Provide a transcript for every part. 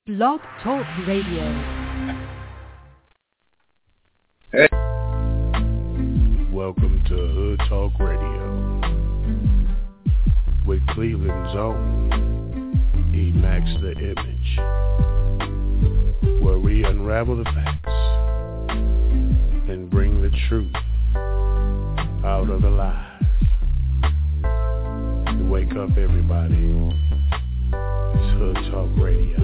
Blog Talk Radio. Hey. Welcome to Hood Talk Radio with Cleveland's own E-Max the Image, where we unravel the facts and bring the truth out of the lies. To wake up everybody, it's Hood Talk Radio.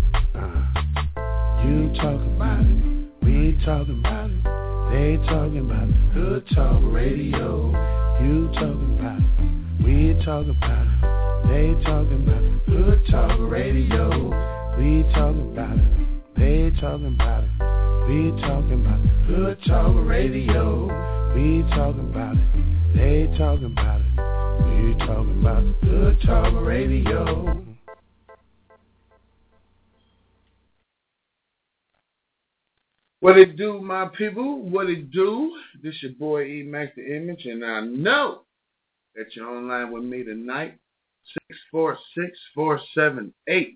You talk about it, we talking about it, they talking about it. Hood Talk Radio. You talking about it, we talking about it, they talking about it. Hood Talk Radio. We talking about it, they talking about it, we talking about it. Hood Talk Radio. We talking about it, they talking about it, we talking about it. Hood Talk Radio. What it do, my people? What it do? This your boy E-Max the Image, and I know that you're online with me tonight. 646-478-0944.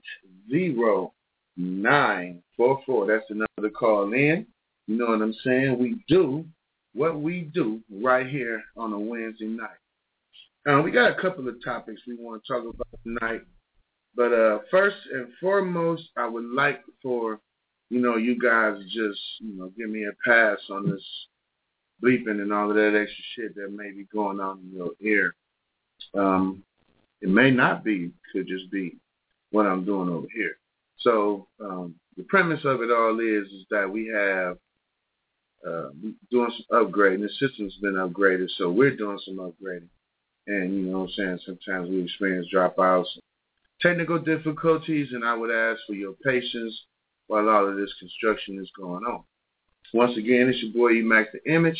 That's the number to call in. You know what I'm saying? We do what we do right here on a Wednesday night. We got a couple of topics we want to talk about tonight. But first and foremost, I would like for you guys just, give me a pass on this bleeping and all of that extra shit that may be going on in your ear. It may not be, could just be what I'm doing over here. So the premise of it all is that we have doing some upgrading. The system's been upgraded, so we're doing some upgrading. And, you know what I'm saying, sometimes we experience dropouts, technical difficulties, and I would ask for your patience while all of this construction is going on. Once again, it's your boy E-Max the Image,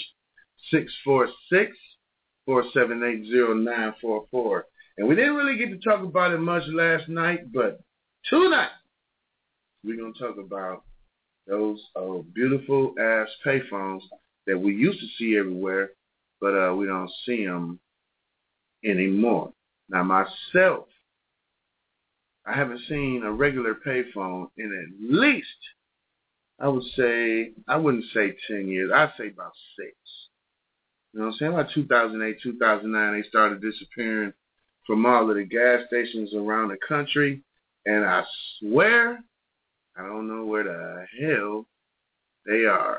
646-478-0944. And we didn't really get to talk about it much last night, but tonight we're going to talk about those beautiful ass payphones that we used to see everywhere, but we don't see them anymore. Now, myself, I haven't seen a regular payphone in at least, I wouldn't say 10 years. I'd say about 6. You know what I'm saying? About 2008, 2009, they started disappearing from all of the gas stations around the country. And I swear, I don't know where the hell they are.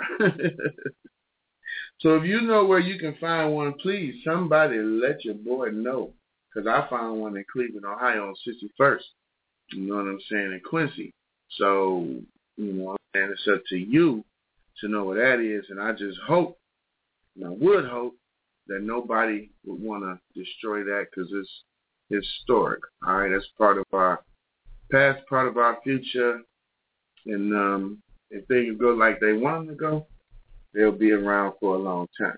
So if you know where you can find one, please, somebody let your boy know. Because I found one in Cleveland, Ohio on 61st. You know what I'm saying, in Quincy. So, and it's up to you to know what that is. And I just hope, and I would hope, that nobody would want to destroy that because it's historic. All right, that's part of our past, part of our future. And if they go like they want them to go, they'll be around for a long time.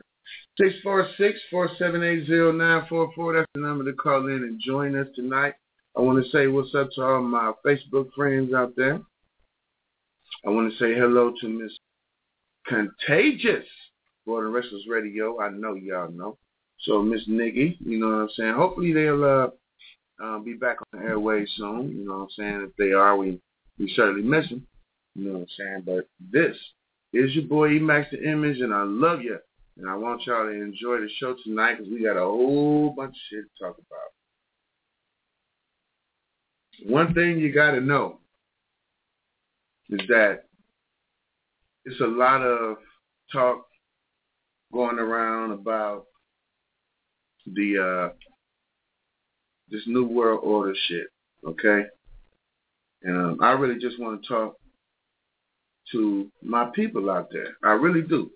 646-478-0944. That's the number to call in and join us tonight. I want to say what's up to all my Facebook friends out there. I want to say hello to Miss Contagious for the Restless Radio. I know y'all know. So Miss Niggy, you know what I'm saying? Hopefully they'll be back on the airways soon. You know what I'm saying? If they are, we certainly miss them. You know what I'm saying? But this is your boy E-Max the Image, and I love you. And I want y'all to enjoy the show tonight because we got a whole bunch of shit to talk about. One thing you got to know is that it's a lot of talk going around about the this new world order shit, okay? And I really just want to talk to my people out there. I really do.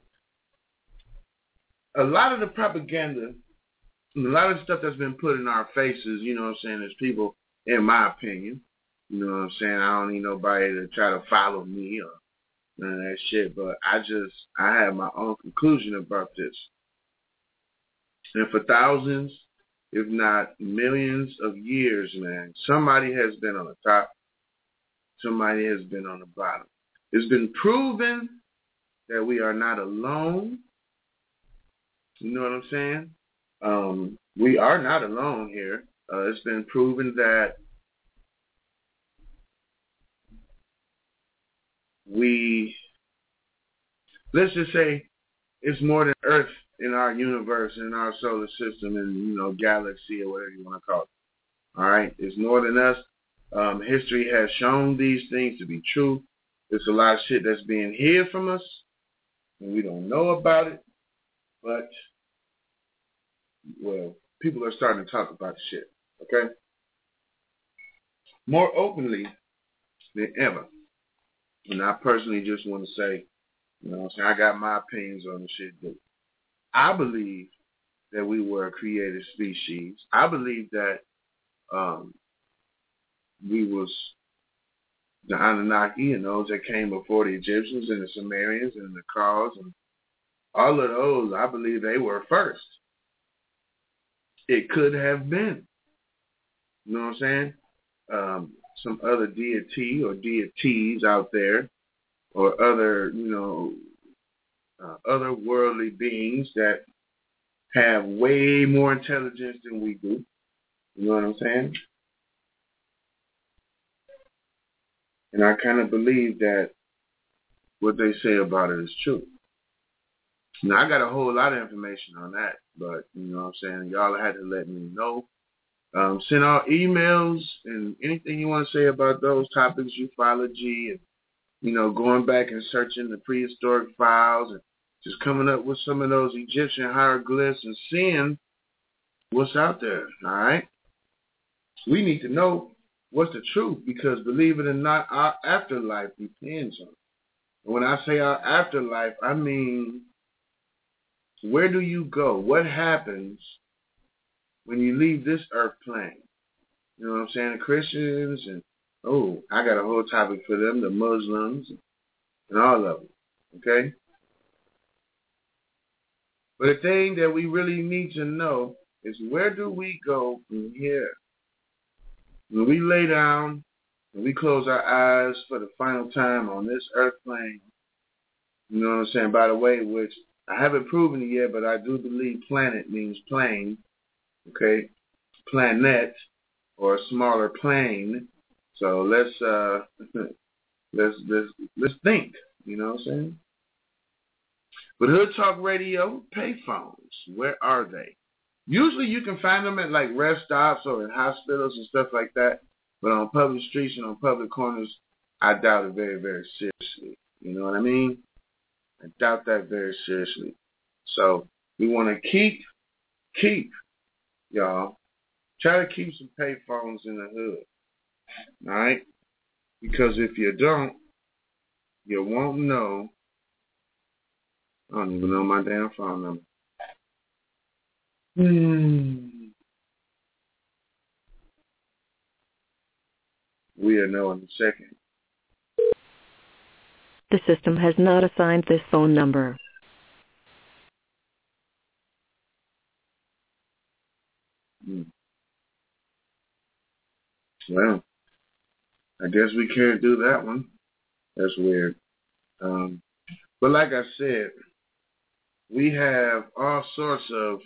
A lot of the propaganda and a lot of the stuff that's been put in our faces, you know what I'm saying, as people, in my opinion, you know what I'm saying, I don't need nobody to try to follow me or none of that shit, but I have my own conclusion about this. And for thousands, if not millions of years, man, somebody has been on the top, somebody has been on the bottom. It's been proven that we are not alone. You know what I'm saying? We are not alone here. It's been proven that let's just say it's more than Earth in our universe, in our solar system, and, galaxy or whatever you want to call it. All right? It's more than us. History has shown these things to be true. There's a lot of shit that's being hid from us, and we don't know about it. But, well, people are starting to talk about the shit, okay? More openly than ever. And I personally just want to say, I got my opinions on the shit. But I believe that we were a created species. I believe that we was the Anunnaki and those that came before the Egyptians and the Sumerians and the Khals and all of those. I believe they were first. It could have been. You know what I'm saying? Some other deity or deities out there, or other, other worldly beings that have way more intelligence than we do. You know what I'm saying? And I kind of believe that what they say about it is true. Now, I got a whole lot of information on that, but, you know what I'm saying, y'all had to let me know. Send out emails and anything you want to say about those topics, ufology, and, going back and searching the prehistoric files and just coming up with some of those Egyptian hieroglyphs and seeing what's out there, all right? We need to know what's the truth because, believe it or not, our afterlife depends on it. And when I say our afterlife, I mean, where do you go? What happens when you leave this earth plane? You know what I'm saying? The Christians and, I got a whole topic for them, the Muslims and all of them, okay? But the thing that we really need to know is where do we go from here? When we lay down and we close our eyes for the final time on this earth plane, you know what I'm saying? By the way, which I haven't proven it yet, but I do believe planet means plane, okay? Planet or a smaller plane. So let's think, you know what I'm saying? But Hood Talk Radio payphones, where are they? Usually you can find them at like rest stops or in hospitals and stuff like that. But on public streets and on public corners, I doubt it very, very seriously. You know what I mean? I doubt that very seriously. So we want to keep, y'all, try to keep some payphones in the hood. All right? Because if you don't, you won't know. I don't even know my damn phone number. We'll know in a second. The system has not assigned this phone number. Well, I guess we can't do that one. That's weird. But like I said, we have all sorts of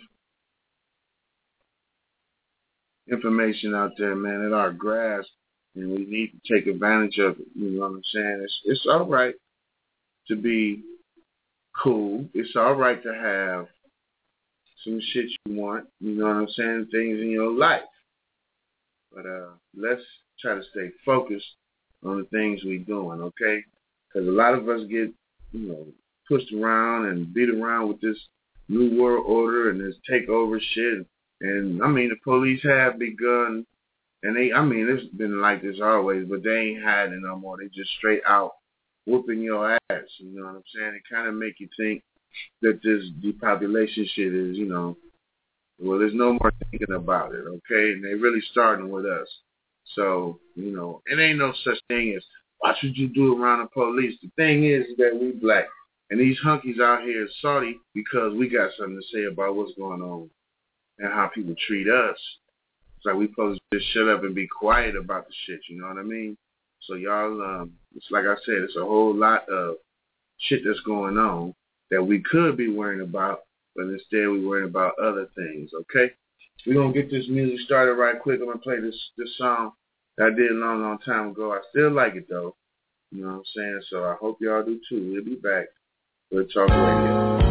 information out there, man, at our grasp, and we need to take advantage of it. You know what I'm saying? It's all right to be cool. It's all right to have some shit you want. You know what I'm saying? Things in your life. But let's try to stay focused on the things we're doing, okay? Because a lot of us get, pushed around and beat around with this new world order and this takeover shit. And, the police have begun, and it's been like this always, but they ain't hiding no more. They just straight out whooping your ass, you know what I'm saying? It kind of make you think that this depopulation shit is, well, there's no more thinking about it, okay? And they really starting with us. So, it ain't no such thing as, what should you do around the police? The thing is that we black. And these hunkies out here is salty because we got something to say about what's going on and how people treat us. It's like we supposed to just shut up and be quiet about the shit, you know what I mean? So y'all, it's like I said, it's a whole lot of shit that's going on that we could be worrying about, but instead we're worrying about other things, okay? We're going to get this music started right quick. I'm going to play this song that I did a long, long time ago. I still like it, though. You know what I'm saying? So I hope y'all do too. We'll be back with Talk Radio.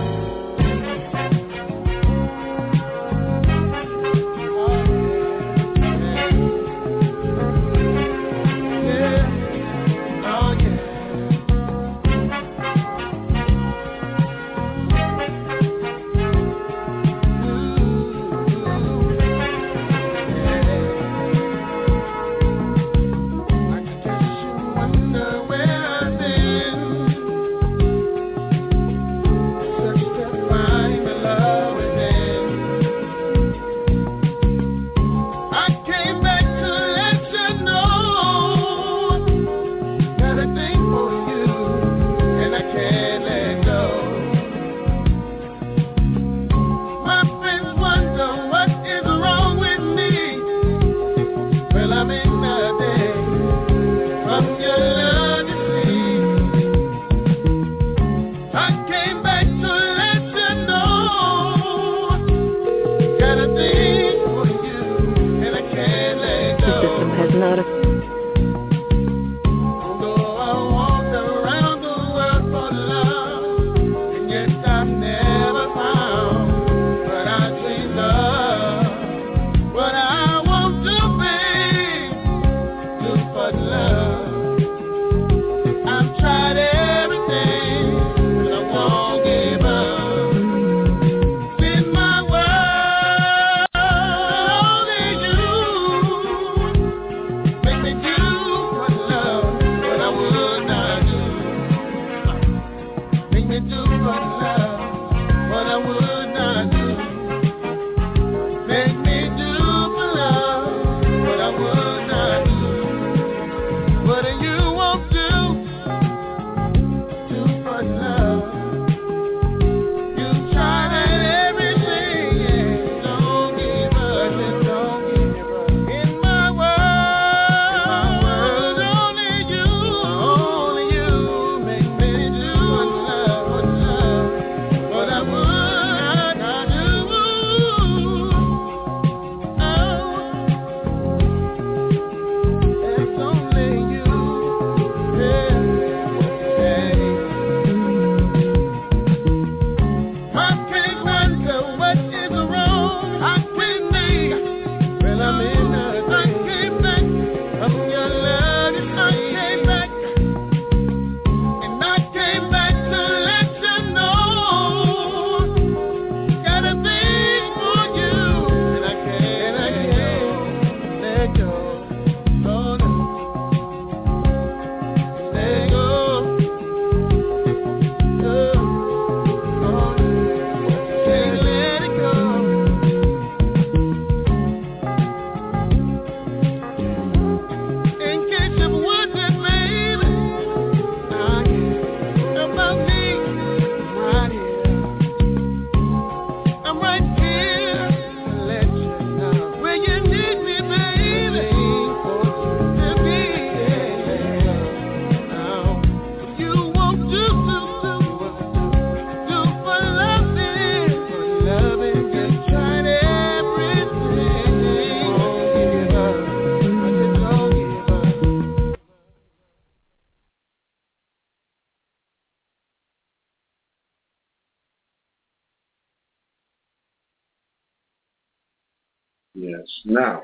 Yes. Now,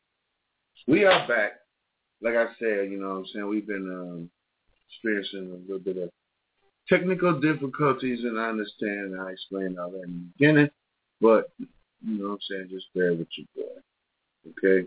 we are back. Like I said, you know what I'm saying, we've been experiencing a little bit of technical difficulties, and I understand, I explained all that in the beginning, but, you know what I'm saying, just bear with your boy, okay?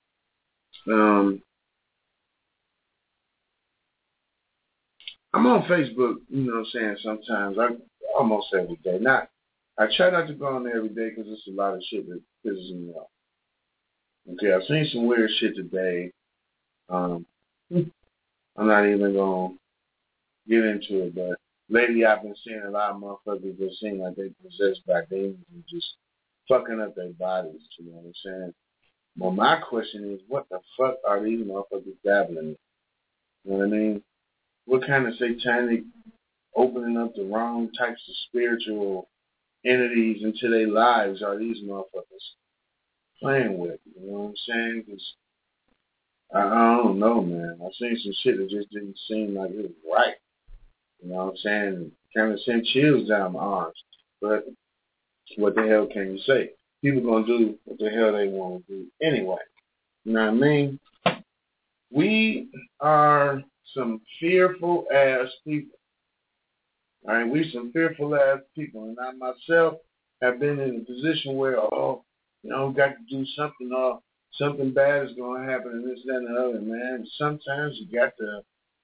I'm on Facebook, you know what I'm saying, sometimes, almost every day. I try not to go on there every day because there's a lot of shit that pisses me off. Okay, I've seen some weird shit today. I'm not even going to get into it, but lately I've been seeing a lot of motherfuckers that seem like they possessed by demons and just fucking up their bodies, you know what I'm saying? Well, my question is, what the fuck are these motherfuckers dabbling in? You know what I mean? What kind of satanic opening up the wrong types of spiritual entities into their lives are these motherfuckers playing with? You know what I'm saying? 'Cause I don't know, man. I seen some shit that just didn't seem like it was right. You know what I'm saying? Kind of sent chills down my arms. But what the hell can you say? People gonna do what the hell they want to do anyway. You know what I mean? We are some fearful ass people. All right, we some fearful ass people, and I myself have been in a position where, got to do something, or something bad is going to happen, and this, that, and the other, man. Sometimes you got to,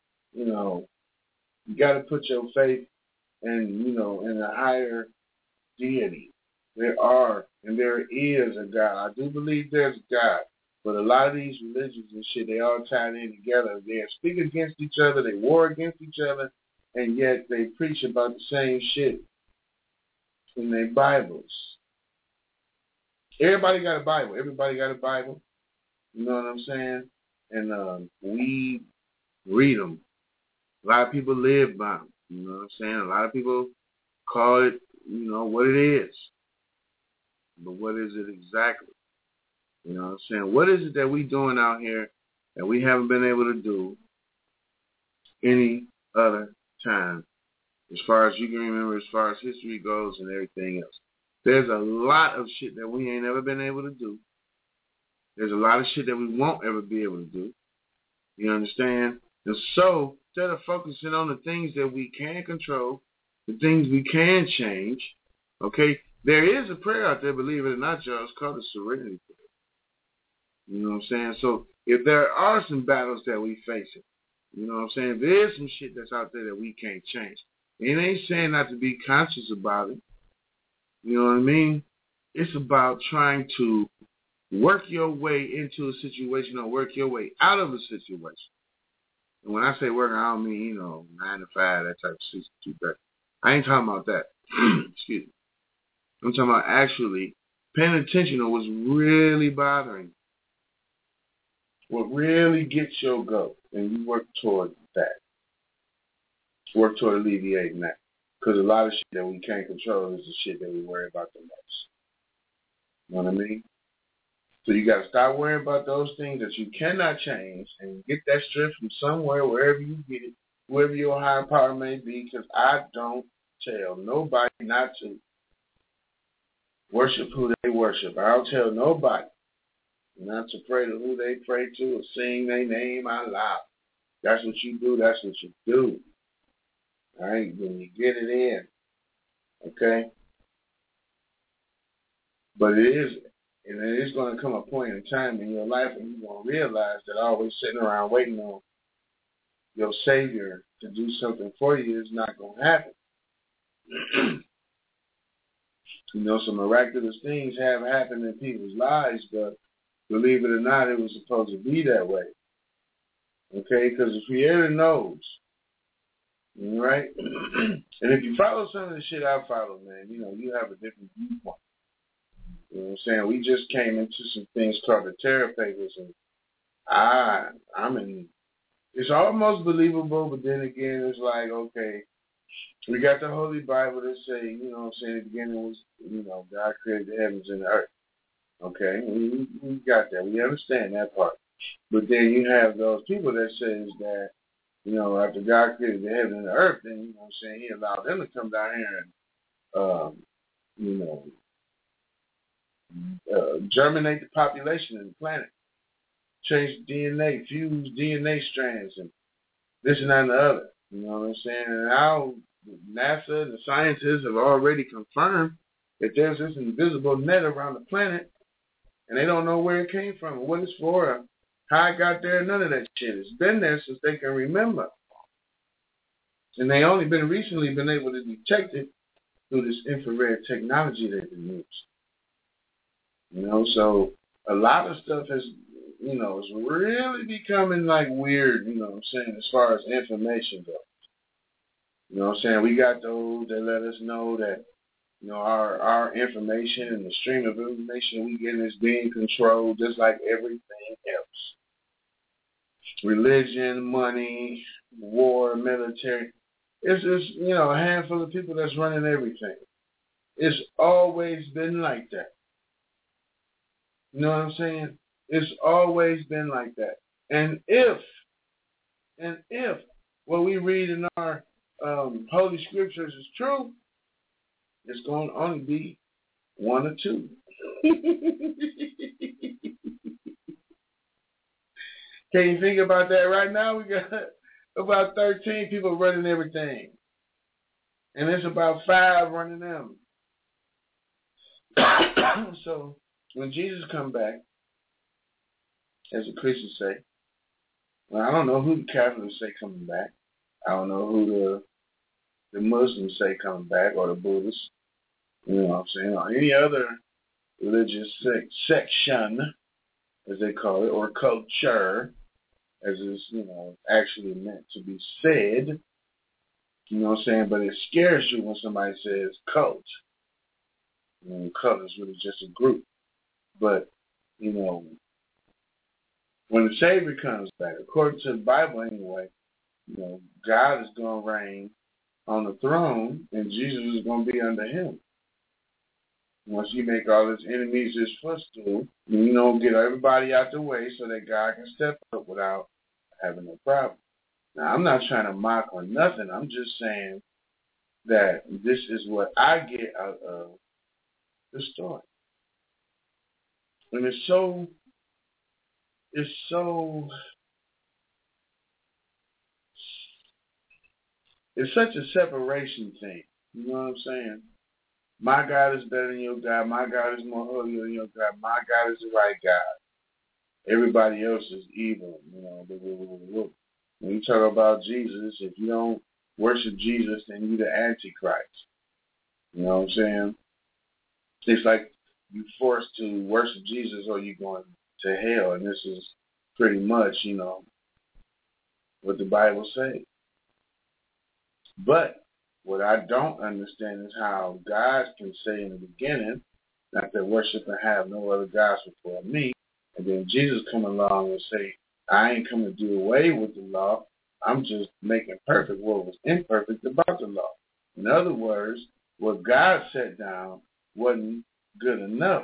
you got to put your faith in a higher deity. There is a God. I do believe there's a God. But a lot of these religions and shit, they all tied in together. They speak against each other. They war against each other. And yet they preach about the same shit in their Bibles. Everybody got a Bible. Everybody got a Bible. You know what I'm saying? And we read them. A lot of people live by them. You know what I'm saying? A lot of people call it, what it is. But what is it exactly? You know what I'm saying? What is it that we doing out here that we haven't been able to do any other time, as far as you can remember, as far as history goes and everything else? There's a lot of shit that we ain't ever been able to do. There's a lot of shit that we won't ever be able to do. You understand? And so, instead of focusing on the things that we can control, the things we can change, okay, there is a prayer out there, believe it or not, y'all, it's called the Serenity Prayer. You know what I'm saying? So if there are some battles that we facing, you know what I'm saying, there is some shit that's out there that we can't change. It ain't saying not to be conscious about it. You know what I mean? It's about trying to work your way into a situation or work your way out of a situation. And when I say work, I don't mean, 9 to 5, that type of 62. I ain't talking about that. Excuse me. I'm talking about actually paying attention to what's really bothering you. What really gets your goal, and you work toward that. Work toward alleviating that. Because a lot of shit that we can't control is the shit that we worry about the most. You know what I mean? So you got to stop worrying about those things that you cannot change and get that strength from somewhere, wherever you get it, whoever your higher power may be, because I don't tell nobody not to worship who they worship. I don't tell nobody not to pray to who they pray to or sing their name out loud. That's what you do. That's what you do. All right? When you get it in. Okay? But it is going to come a point in time in your life when you're going to realize that always sitting around waiting on your Savior to do something for you is not going to happen. Some miraculous things have happened in people's lives, but believe it or not, it was supposed to be that way. Okay? Because the Creator knows. Right? And if you follow some of the shit I follow, man, you have a different viewpoint. You know what I'm saying? We just came into some things called the Terror Papers, and it's almost believable, but then again, it's like, okay, we got the Holy Bible that say, you know what I'm saying, the beginning was, God created the heavens and the earth. Okay? We got that. We understand that part. But then you have those people that says that, after God created the heaven and the earth, then, you know what I'm saying, he allowed them to come down here and, germinate the population of the planet, change DNA, fuse DNA strands, and this and that and the other. You know what I'm saying? And now NASA and the scientists have already confirmed that there's this invisible net around the planet, and they don't know where it came from, or what it's for, or how it got there, none of that shit. It's been there since they can remember. And they only recently been able to detect it through this infrared technology they've been using. So a lot of stuff has, is really becoming like weird, you know what I'm saying, as far as information goes. You know what I'm saying? We got those that let us know that, our information and the stream of information we get is being controlled just like everything else. Religion, money, war, military. It's just, a handful of people that's running everything. It's always been like that. You know what I'm saying? It's always been like that. And if what we read in our Holy Scriptures is true, it's going to only be one or two. Can you think about that? Right now we got about 13 people running everything. And there's about 5 running them. So when Jesus comes back, as the Christians say, well, I don't know who the Catholics say coming back. I don't know who the Muslims say coming back, or the Buddhists. You know what I'm saying? Or any other religious section, as they call it, or culture, as it's, actually meant to be said. You know what I'm saying? But it scares you when somebody says cult. Cult is really just a group. But, when the Savior comes back, according to the Bible anyway, God is going to reign on the throne, and Jesus is going to be under him. Once he make all his enemies his footstool, get everybody out the way so that God can step up without having no problem. Now, I'm not trying to mock or nothing. I'm just saying that this is what I get out of the story. And it's such a separation thing. You know what I'm saying? My God is better than your God. My God is more holy than your God. My God is the right God. Everybody else is evil. When you talk about Jesus, if you don't worship Jesus, then you're the Antichrist. You know what I'm saying? It's like you're forced to worship Jesus or you're going to hell. And this is pretty much, what the Bible says. But what I don't understand is how God can say in the beginning that they worship and have no other gods before me. And then Jesus come along and say, I ain't come to do away with the law. I'm just making perfect what was imperfect about the law. In other words, what God set down wasn't good enough.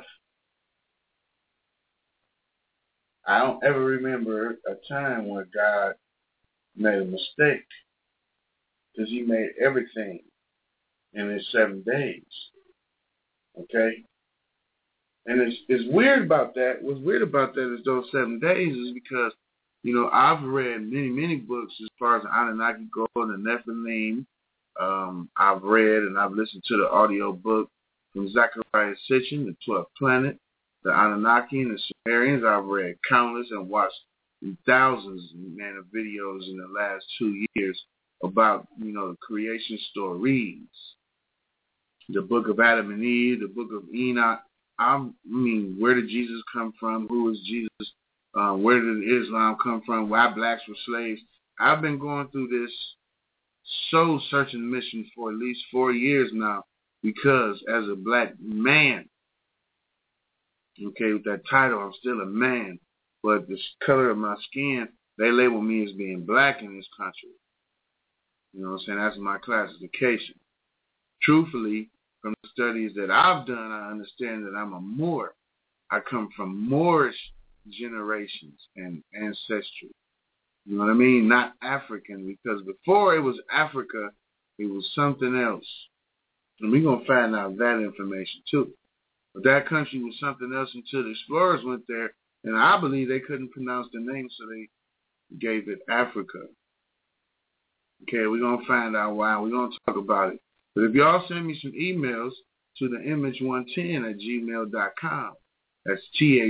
I don't ever remember a time when God made a mistake, because he made everything in his 7 days. Okay? And it's weird about that. What's weird about that is those 7 days is because, I've read many books as far as the Anunnaki go and the Nephilim. I've read and I've listened to the audio book from Zecharia Sitchin, The 12th Planet, the Anunnaki and the Sumerians. I've read countless and watched thousands of videos in the last 2 years about, the creation stories. The book of Adam and Eve, the book of Enoch. Where did Jesus come from? Who is Jesus? Where did Islam come from? Why blacks were slaves? I've been going through this soul searching mission for at least 4 years now, because as a black man, okay, with that title, I'm still a man, but the color of my skin, they label me as being black in this country. You know what I'm saying? That's my classification. Truthfully, from the studies that I've done, I understand that I'm a Moor. I come from Moorish generations and ancestry. You know what I mean? Not African, because before it was Africa, it was something else. And we're going to find out that information too. But that country was something else until the explorers went there, and I believe they couldn't pronounce the name, so they gave it Africa. Okay, we're going to find out why. We're going to talk about it. But if y'all send me some emails to the image110@gmail.com, that's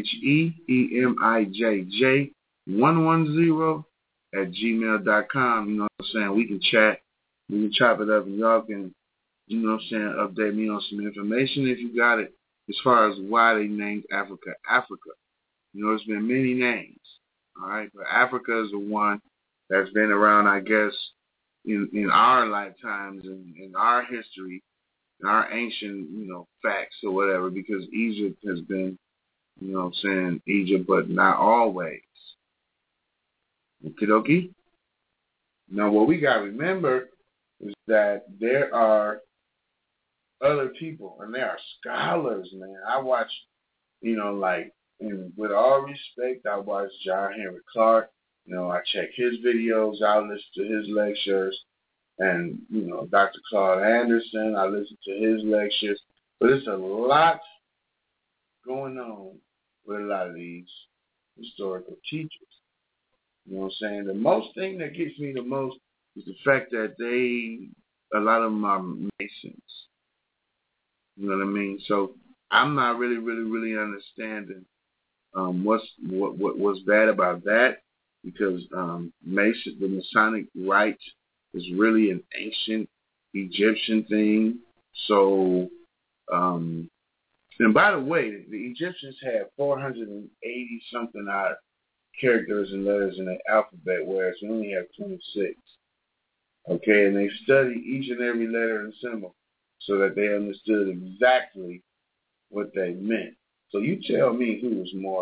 THEEMIJJ110@gmail.com, you know what I'm saying? We can chat, we can chop it up, and y'all can, you know what I'm saying, update me on some information if you got it, as far as why they named Africa Africa. There's been many names, all right? But Africa is the one that's been around, I guess, in our lifetimes and in our history, in our ancient, facts or whatever, because Egypt has been, Egypt, but not always. Okie dokie? Now, what we got to remember is that there are other people, and there are scholars, man. I watch, and with all respect, I watch John Henry Clark. I check his videos out, listen to his lectures, and, Dr. Claude Anderson, I listen to his lectures. But it's a lot going on with a lot of these historical teachers. You know what I'm saying? The most thing that gets me the most is the fact that a lot of them are Masons. You know what I mean? So I'm not really understanding what's bad about that, because the Masonic rite is really an ancient Egyptian thing. So, and by the way, the Egyptians had 480 something odd characters and letters in the alphabet, whereas we only have 26. Okay, and they studied each and every letter and symbol so that they understood exactly what they meant. So you tell me who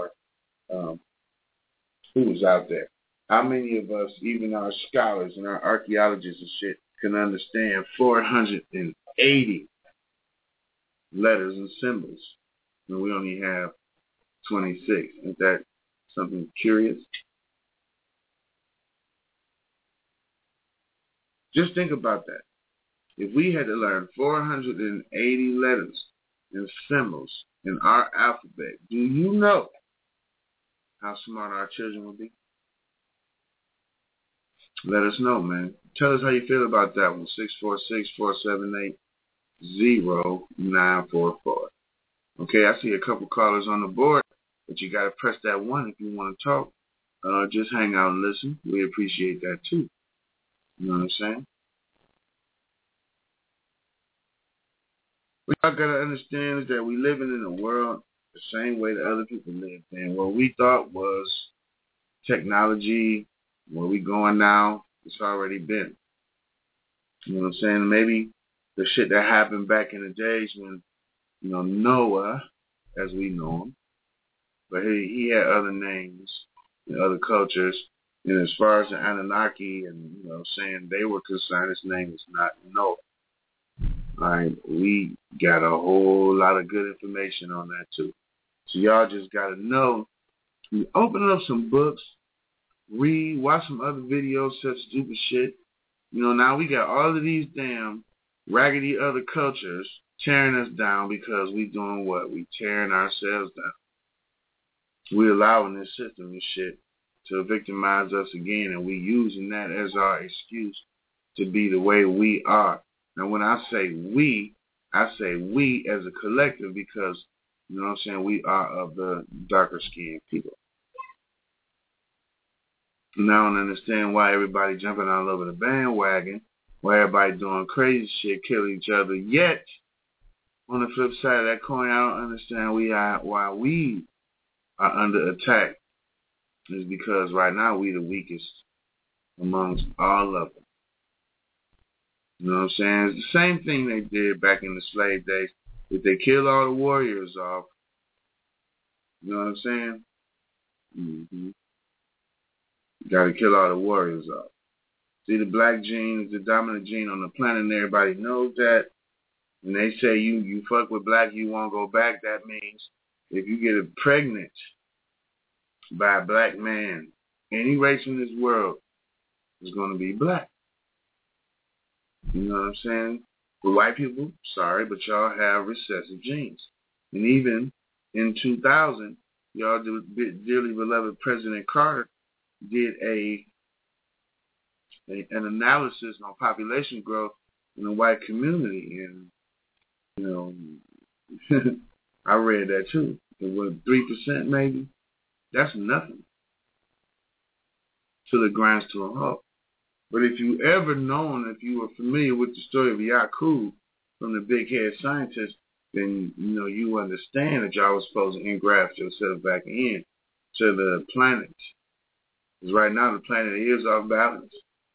was out there. How many of us, even our scholars and our archaeologists and shit, can understand 480 letters and symbols when we only have 26? Isn't that something curious? Just think about that. If we had to learn 480 letters and symbols in our alphabet, do you know how smart our children would be? Let us know, man. Tell us how you feel about that one. 646-478-0944. Okay, I see a couple callers on the board, but you got to press that one if you want to talk. Just hang out and listen. We appreciate that too. You know what I'm saying? What y'all got to understand is that we living in a world the same way that other people live. And what we thought was technology, where we going now, it's already been. You know what I'm saying? Maybe the shit that happened back in the days when, Noah, as we know him, but he had other names in other cultures. And as far as the Anunnaki and, saying they were concerned, his name is not Noah. All right, we got a whole lot of good information on that too. So y'all just got to know, you open up some books, read, watch some other videos, such stupid shit. Now we got all of these damn raggedy other cultures tearing us down because we doing what? We tearing ourselves down. We allowing this system and shit to victimize us again, and we using that as our excuse to be the way we are. Now, when I say we as a collective, because, you know what I'm saying, we are of the darker skinned people. And I don't understand why everybody jumping all over the bandwagon, why everybody doing crazy shit, killing each other. Yet, on the flip side of that coin, I don't understand why we are under attack. Is because right now we the weakest amongst all of them. You know what I'm saying? It's the same thing they did back in the slave days. If they kill all the warriors off, you know what I'm saying? Mm-hmm. You got to kill all the warriors off. See, the black gene is the dominant gene on the planet, and everybody knows that. When they say you fuck with black, you won't go back, that means if you get pregnant by a black man, any race in this world is going to be black. You know what I'm saying? For white people, sorry, but y'all have recessive genes. And even in 2000, y'all dearly beloved President Carter did an analysis on population growth in the white community. And, I read that too. It was 3% maybe. That's nothing till it grinds to a halt. But if you were familiar with the story of Yakub from the Big Head Scientist, then, you understand that y'all was supposed to engraft yourself back in to the planet. Because right now the planet is off balance.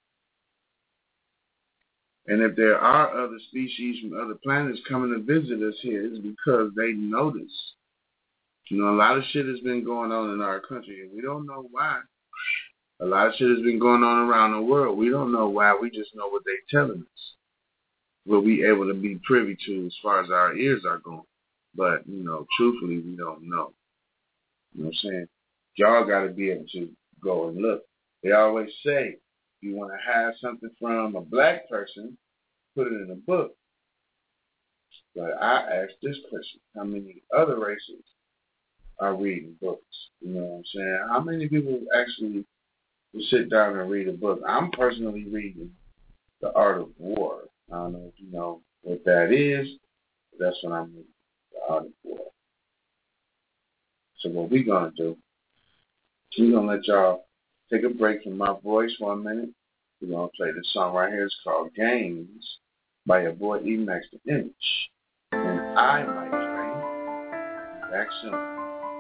And if there are other species from other planets coming to visit us here, it's because they notice. A lot of shit has been going on in our country, and we don't know why. A lot of shit has been going on around the world. We don't know why. We just know what they're telling us. What we able to be privy to as far as our ears are going. But, truthfully, we don't know. You know what I'm saying? Y'all got to be able to go and look. They always say, you want to hide something from a black person, put it in a book. But I ask this question, how many other races are reading books? You know what I'm saying? How many people actually will sit down and read a book? I'm personally reading The Art of War. I don't know if you know what that is, but that's what I'm reading, The Art of War. So what we're going to do, we're going to let y'all take a break from my voice for a minute. We're going to play this song right here. It's called Games by your boy E-Max the Image. And I might play back soon.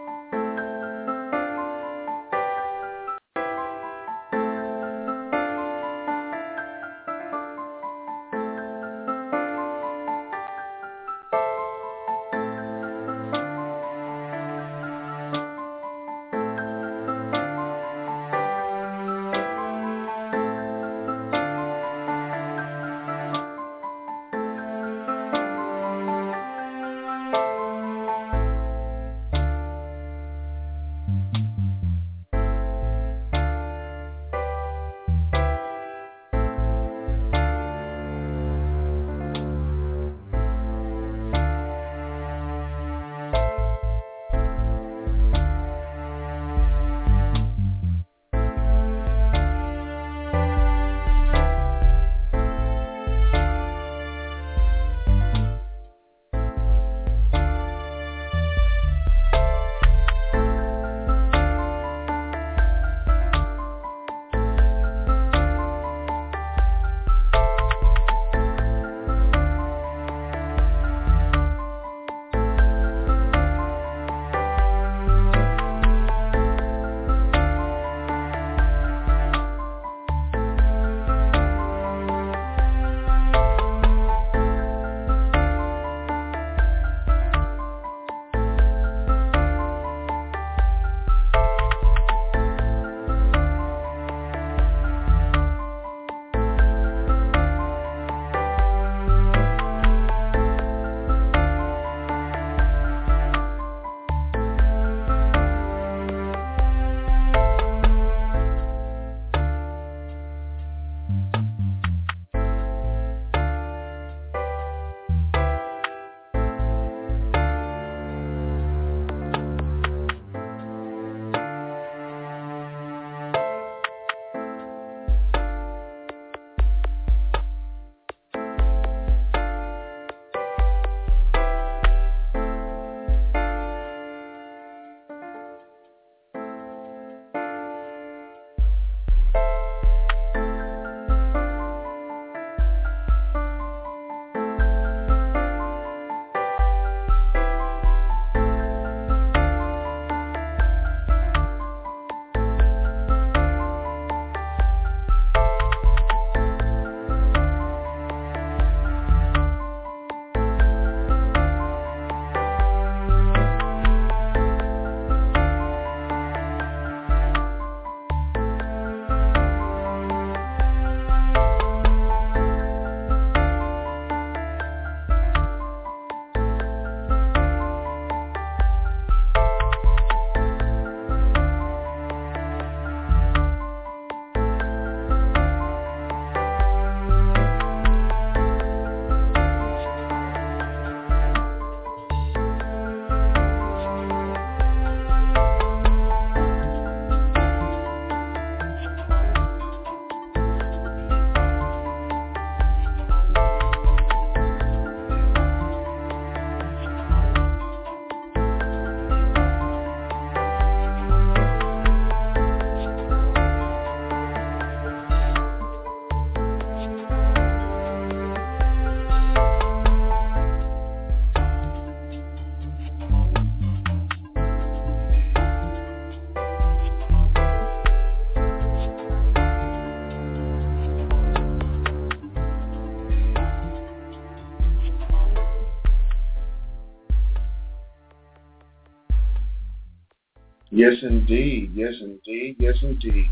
Yes, indeed. Yes, indeed. Yes, indeed.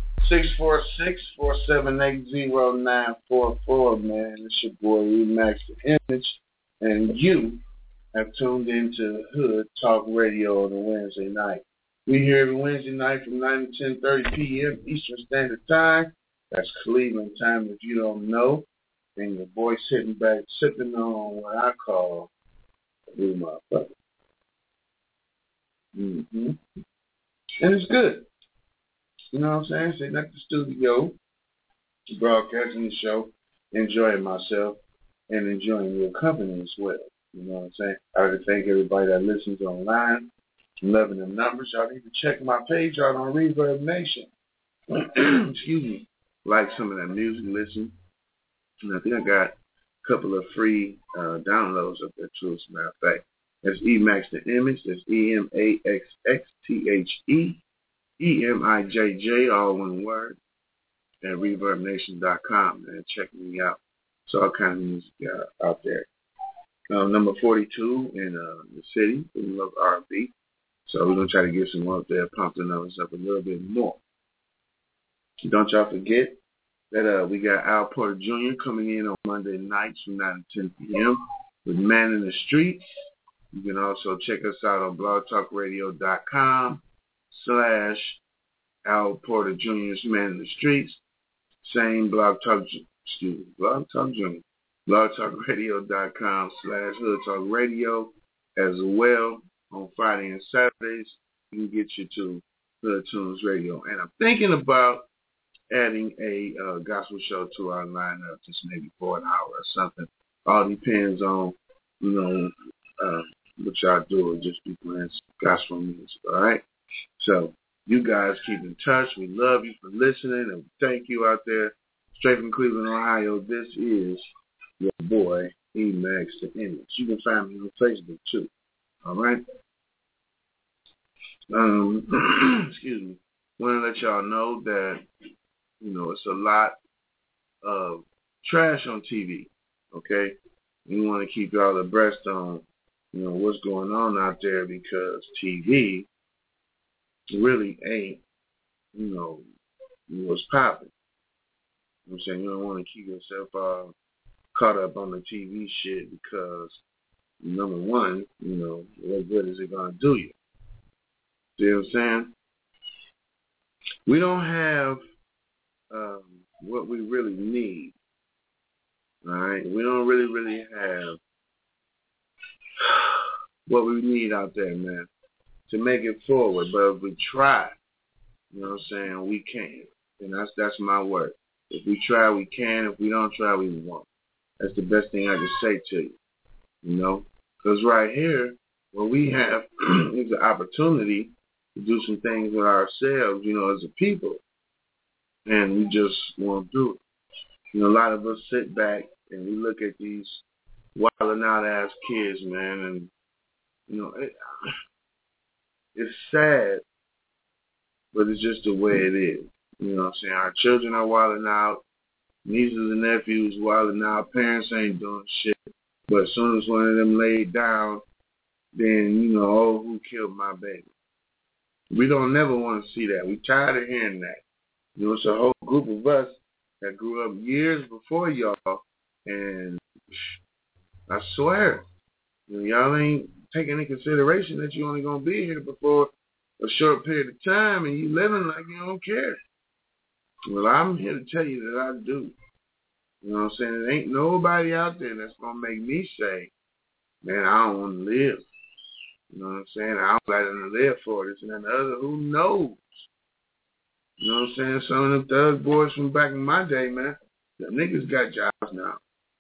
646-478-0944, man. It's your boy E-Max the Image, and you have tuned into Hood Talk Radio on a Wednesday night. We here every Wednesday night from 9 to 10:30 p.m. Eastern Standard Time. That's Cleveland time if you don't know. And your boy sitting back sipping on what I call a blue motherfucker. Mm-hmm. And it's good. You know what I'm saying? Sitting at the studio, broadcasting the show, enjoying myself, and enjoying your company as well. You know what I'm saying? I would like to thank everybody that listens online. I'm loving the numbers. Y'all need to check my page out on Reverb Nation. Excuse me. Like some of that music, listen. And I think I got a couple of free downloads up there too, as a matter of fact. That's Emax the Image. That's EMAXXTHE. EMIJJ, all one word, at ReverbNation.com, and check me out. So all kind of music out there. Number 42 in the city. We love R&B. So we're going to try to get some more up there, pump the numbers up a little bit more. Don't y'all forget that we got Al Porter Jr. coming in on Monday nights from 9 to 10 p.m. with Man in the Streets. You can also check us out on blogtalkradio.com/Al Porter Jr.'s Man in the Streets. Same blogtalkradio.com/Hood Talk Radio as well. On Friday and Saturdays, you can get you to Hood Tunes Radio. And I'm thinking about adding a gospel show to our lineup, just maybe for an hour or something. All depends on, what y'all do, or just be playing gospel music, all right? So you guys keep in touch. We love you for listening, and thank you out there. Straight from Cleveland, Ohio, this is your boy, Emax the Image. You can find me on Facebook, too, all right? Excuse me. Want to let y'all know that, it's a lot of trash on TV, okay? We want to keep y'all abreast on, what's going on out there, because TV really ain't, what's popping. I'm saying you don't want to keep yourself caught up on the TV shit because, number one, what good is it going to do you? See what I'm saying? We don't have what we really need. All right? We don't really have what we need out there, man, to make it forward. But if we try, we can. And that's my word. If we try, we can. If we don't try, we won't. That's the best thing I can say to you, Because right here, what we have is an opportunity to do some things with ourselves, as a people. And we just won't do it. A lot of us sit back and we look at these wilding out ass kids, man, and, it's sad, but it's just the way it is. You know what I'm saying? Our children are wilding out. Nieces and nephews wilding out. Parents ain't doing shit. But as soon as one of them laid down, then, who killed my baby? We don't never want to see that. We tired of hearing that. It's a whole group of us that grew up years before y'all, and I swear, y'all ain't taking into consideration that you only going to be here before a short period of time, and you living like you don't care. Well, I'm here to tell you that I do. You know what I'm saying? There ain't nobody out there that's going to make me say, man, I don't want to live. You know what I'm saying? I don't like to live for this and that and the other. Who knows? You know what I'm saying? Some of them thug boys from back in my day, man, the niggas got jobs now.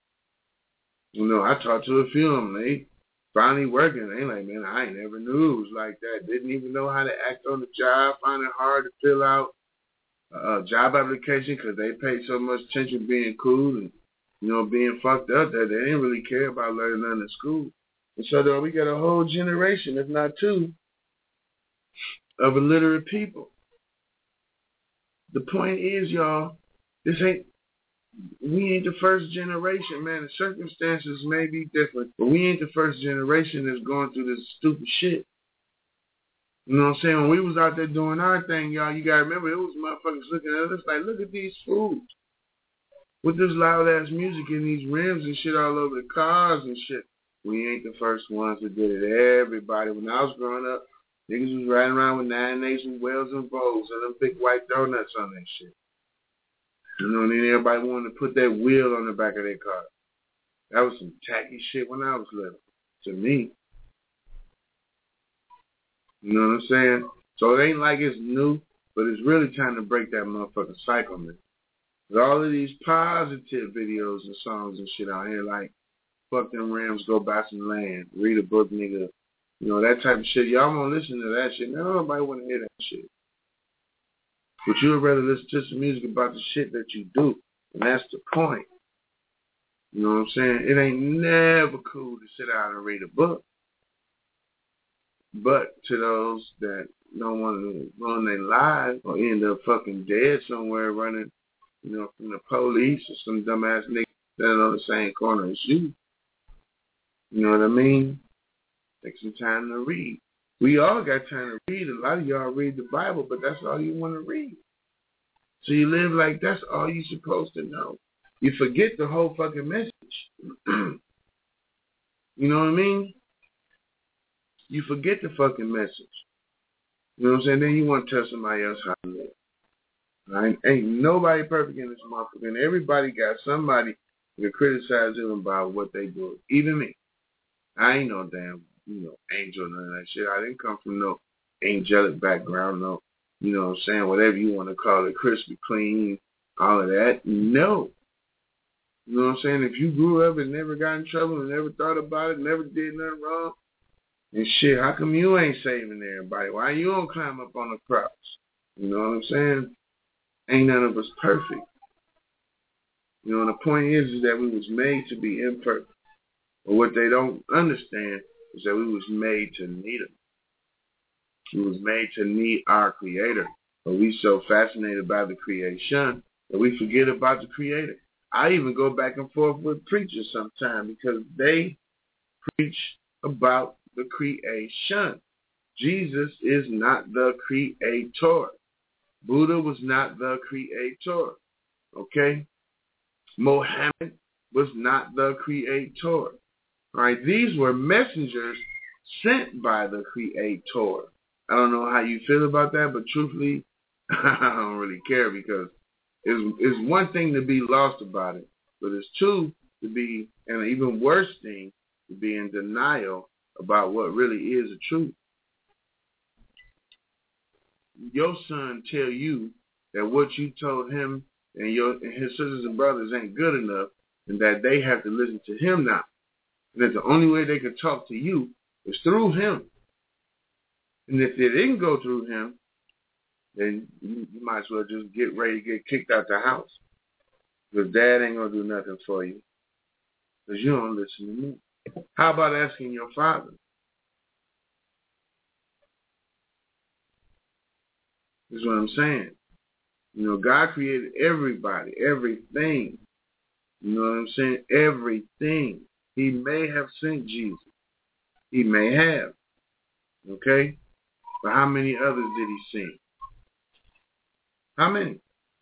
I talked to a few of them. They finally working. They like, man, I ain't never knew it was like that. Didn't even know how to act on the job. Find it hard to fill out a job application because they paid so much attention being cool and, being fucked up that they didn't really care about learning nothing in school. And so, though, we got a whole generation, if not two, of illiterate people. The point is, y'all, we ain't the first generation, man. The circumstances may be different, but we ain't the first generation that's going through this stupid shit. You know what I'm saying? When we was out there doing our thing, y'all, you got to remember, it was motherfuckers looking at us like, look at these fools with this loud-ass music and these rims and shit all over the cars and shit. We ain't the first ones that did it. Everybody, when I was growing up, Niggas was riding around with 9/8 and wells and bowls and them big white donuts on that shit. You know, and then everybody wanted to put that wheel on the back of their car. That was some tacky shit when I was little. To me. You know what I'm saying? So it ain't like it's new, but it's really time to break that motherfucking cycle, man. With all of these positive videos and songs and shit out here, like, fuck them Rams, go buy some land, read a book, nigga. You know, that type of shit. Y'all won't listen to that shit. Man, nobody want to hear that shit. But you would rather listen to some music about the shit that you do. And that's the point. You know what I'm saying? It ain't never cool to sit down and read a book. But to those that don't want to run their lives or end up fucking dead somewhere running, you know, from the police or some dumbass nigga standing on the same corner as you. You know what I mean? Take some time to read. We all got time to read. A lot of y'all read the Bible, but that's all you want to read. So you live like that's all you're supposed to know. You forget the whole fucking message. You know what I mean? You forget the fucking message. You know what I'm saying? Then you want to tell somebody else how to live. Right? Ain't nobody perfect in this motherfucker. And everybody got somebody that criticize them about what they do. Even me. I ain't no damn, angel or none of that shit. I didn't come from no angelic background, no, you know what I'm saying, whatever you want to call it, crispy clean, all of that. No. You know what I'm saying? If you grew up and never got in trouble and never thought about it, never did nothing wrong, and shit, how come you ain't saving everybody? Why you don't climb up on the cross? You know what I'm saying? Ain't none of us perfect. You know, the point is that we was made to be imperfect. But what they don't understand is that we was made to need him. We was made to need our creator. But we so fascinated by the creation that we forget about the creator. I even go back and forth with preachers sometimes because they preach about the creation. Jesus is not the creator. Buddha was not the creator. Okay? Mohammed was not the creator. All right? These were messengers sent by the creator. I don't know how you feel about that, but truthfully, I don't really care because it's one thing to be lost about it, but it's two to be, and an even worse thing, to be in denial about what really is the truth. Your son tell you that what you told him and his sisters and brothers ain't good enough, and that they have to listen to him now. And that the only way they could talk to you is through him. And if they didn't go through him, then you might as well just get ready to get kicked out the house. Because dad ain't going to do nothing for you. Because you don't listen to me. How about asking your father? That's what I'm saying. You know, God created everybody, everything. You know what I'm saying? Everything. He may have sent Jesus. He may have. Okay? But how many others did he send? How many?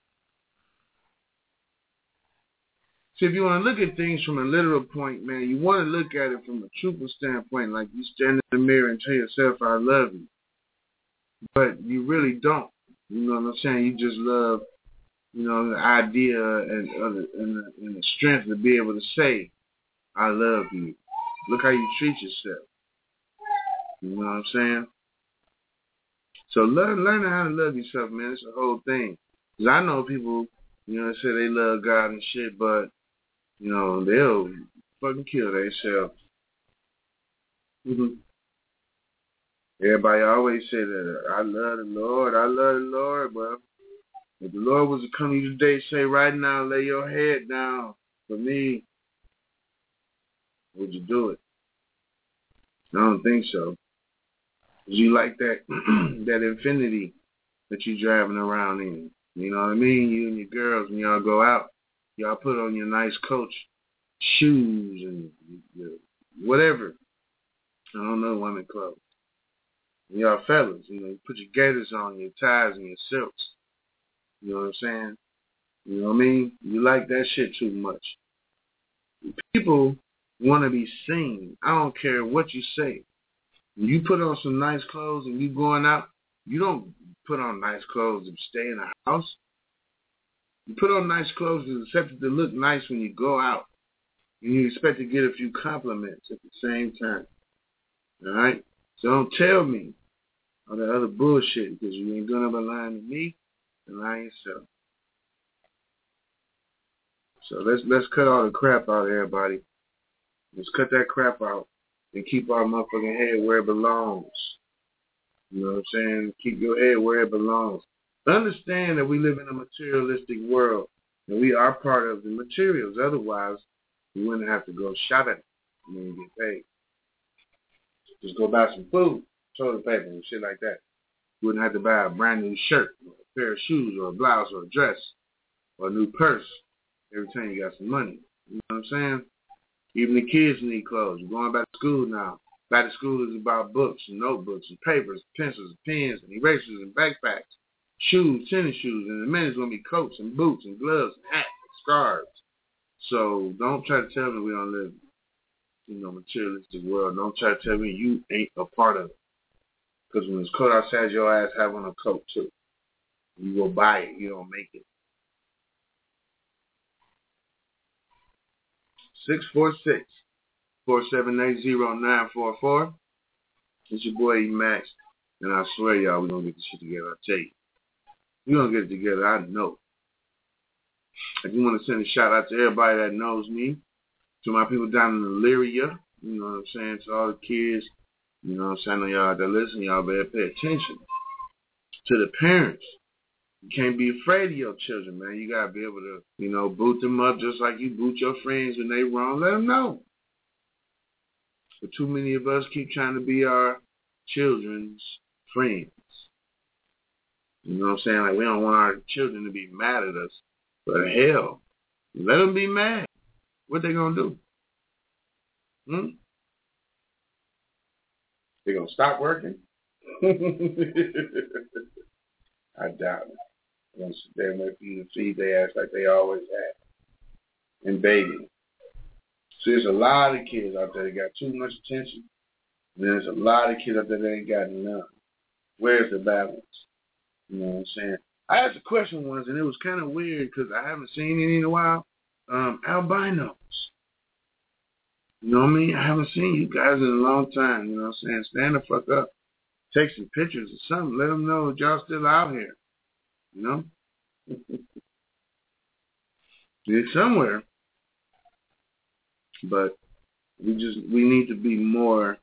So if you want to look at things from a literal point, man, you want to look at it from a truthful standpoint, like you stand in the mirror and tell yourself, I love you. But you really don't. You know what I'm saying? You just love, the idea and the strength to be able to say, I love you. Look how you treat yourself. You know what I'm saying? So learn how to love yourself, man. It's a whole thing. Because I know people, say they love God and shit, but, they'll fucking kill themselves. Mm-hmm. Everybody always say that, I love the Lord, but if the Lord was to come to you today, say right now, lay your head down for me, would you do it? I don't think so. You like that that infinity that you driving around in. You know what I mean? You and your girls, when y'all go out, y'all put on your nice Coach shoes and whatever. I don't know, women clothes. And y'all fellas, you put your gaiters on, your ties and your silks. You know what I'm saying? You know what I mean? You like that shit too much. People want to be seen. I don't care what you say. When you put on some nice clothes and you going out, you don't put on nice clothes to stay in the house. You put on nice clothes to accept it to look nice when you go out. And you expect to get a few compliments at the same time. All right? So don't tell me all that other bullshit because you ain't doing nothing but lying to me and lying yourself. So let's cut all the crap out, everybody. Let's cut that crap out and keep our motherfucking head where it belongs. You know what I'm saying? Keep your head where it belongs. Understand that we live in a materialistic world and we are part of the materials. Otherwise, we wouldn't have to go shopping and then get paid. Just go buy some food, toilet paper, and shit like that. You wouldn't have to buy a brand new shirt, or a pair of shoes, or a blouse, or a dress, or a new purse every time you got some money. You know what I'm saying? Even the kids need clothes. You're going back to school now. Back to school is about books and notebooks and papers, pencils, and pens, and erasers and backpacks, shoes, tennis shoes, and in a minute it's going to be coats and boots and gloves and hats and scarves. So don't try to tell me we don't live in a materialistic world. Don't try to tell me you ain't a part of it. Because when it's cold outside, your ass have on a coat too. You go buy it. You don't make it. 646-478-0944. It's your boy E Max. And I swear, y'all, we're going to get this shit together. I tell you. We're going to get it together. I know. I just want to send a shout out to everybody that knows me. To my people down in Elyria. You know what I'm saying? To all the kids. You know what I'm saying? I know y'all out there listening. Y'all better pay attention. To the parents. You can't be afraid of your children, man. You got to be able to, boot them up just like you boot your friends when they wrong. Let them know. But too many of us keep trying to be our children's friends. You know what I'm saying? Like, we don't want our children to be mad at us. But hell, let them be mad. What they going to do? They going to stop working? I doubt it. They're going to sit there and wait for you to feed their ass like they always have. And baby. See, there's a lot of kids out there that got too much attention. And there's a lot of kids out there that ain't got enough. Where's the balance? You know what I'm saying? I asked a question once, and it was kind of weird because I haven't seen any in a while. Albinos. You know what I mean? I haven't seen you guys in a long time. You know what I'm saying? Stand the fuck up. Take some pictures or something. Let them know that y'all still out here. You know? It's somewhere. But we need to be more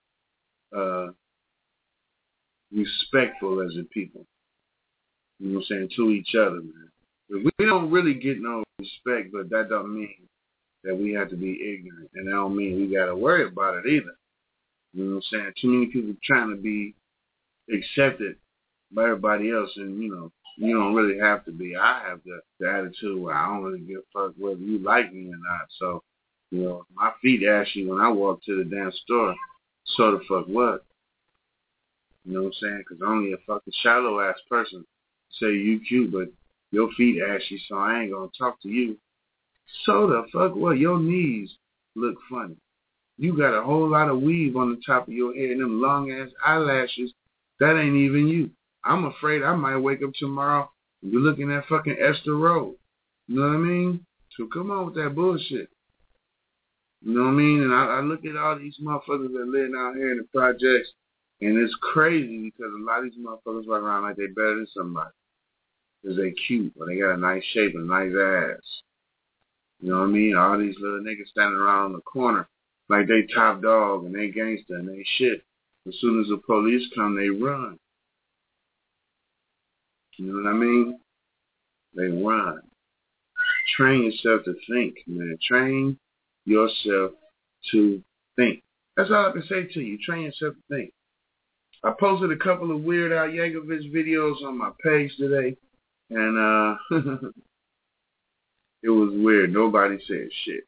respectful as a people. You know what I'm saying? To each other, man. We don't really get no respect, but that don't mean that we have to be ignorant. And that don't mean we got to worry about it either. You know what I'm saying? Too many people trying to be accepted by everybody else, and, you don't really have to be. I have the attitude where I don't really give a fuck whether you like me or not. So, my feet ashy when I walk to the damn store. So the fuck what? You know what I'm saying? Because only a fucking shallow-ass person say you cute, but your feet ashy, so I ain't going to talk to you. So the fuck what? Your knees look funny. You got a whole lot of weave on the top of your head and them long-ass eyelashes. That ain't even you. I'm afraid I might wake up tomorrow and be looking at fucking Esther Road. You know what I mean? So come on with that bullshit. You know what I mean? And I look at all these motherfuckers that live out here in the projects, and it's crazy because a lot of these motherfuckers walk around like they better than somebody. Because they cute, or they got a nice shape and a nice ass. You know what I mean? All these little niggas standing around the corner like they top dog and they gangster and they shit. As soon as the police come, they run. You know what I mean? They run. Train yourself to think, man. Train yourself to think. That's all I can say to you. Train yourself to think. I posted a couple of Weird Al Yankovic videos on my page today, and it was weird. Nobody said shit.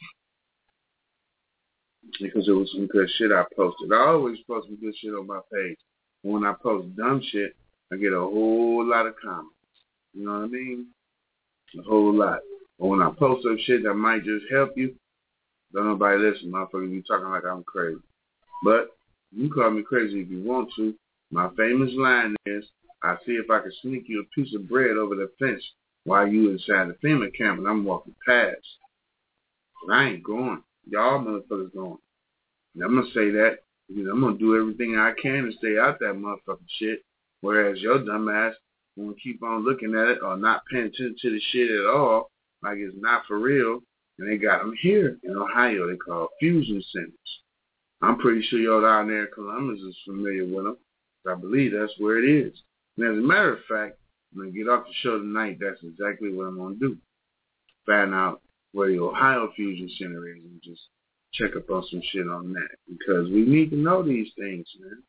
Because it was some good shit I posted. I always post some good shit on my page. And when I post dumb shit, I get a whole lot of comments. You know what I mean? A whole lot. But when I post some shit that might just help you, don't nobody listen. Motherfuckers be talking like I'm crazy. But You can call me crazy if you want to. My famous line is, I see if I can sneak you a piece of bread over the fence while you inside the FEMA camp and I'm walking past. But I ain't going. Y'all motherfuckers going. And I'm going to say that because I'm going to do everything I can to stay out that motherfucking shit, whereas your dumb ass going to keep on looking at it or not paying attention to the shit at all, like it's not for real. And they got them here in Ohio. They call fusion centers. I'm pretty sure y'all down there in Columbus is familiar with them. I believe that's where it is. And as a matter of fact, when I get off the show tonight, that's exactly what I'm going to do. Find out where the Ohio Fusion Center is and just check up on some shit on that. Because we need to know these things, man.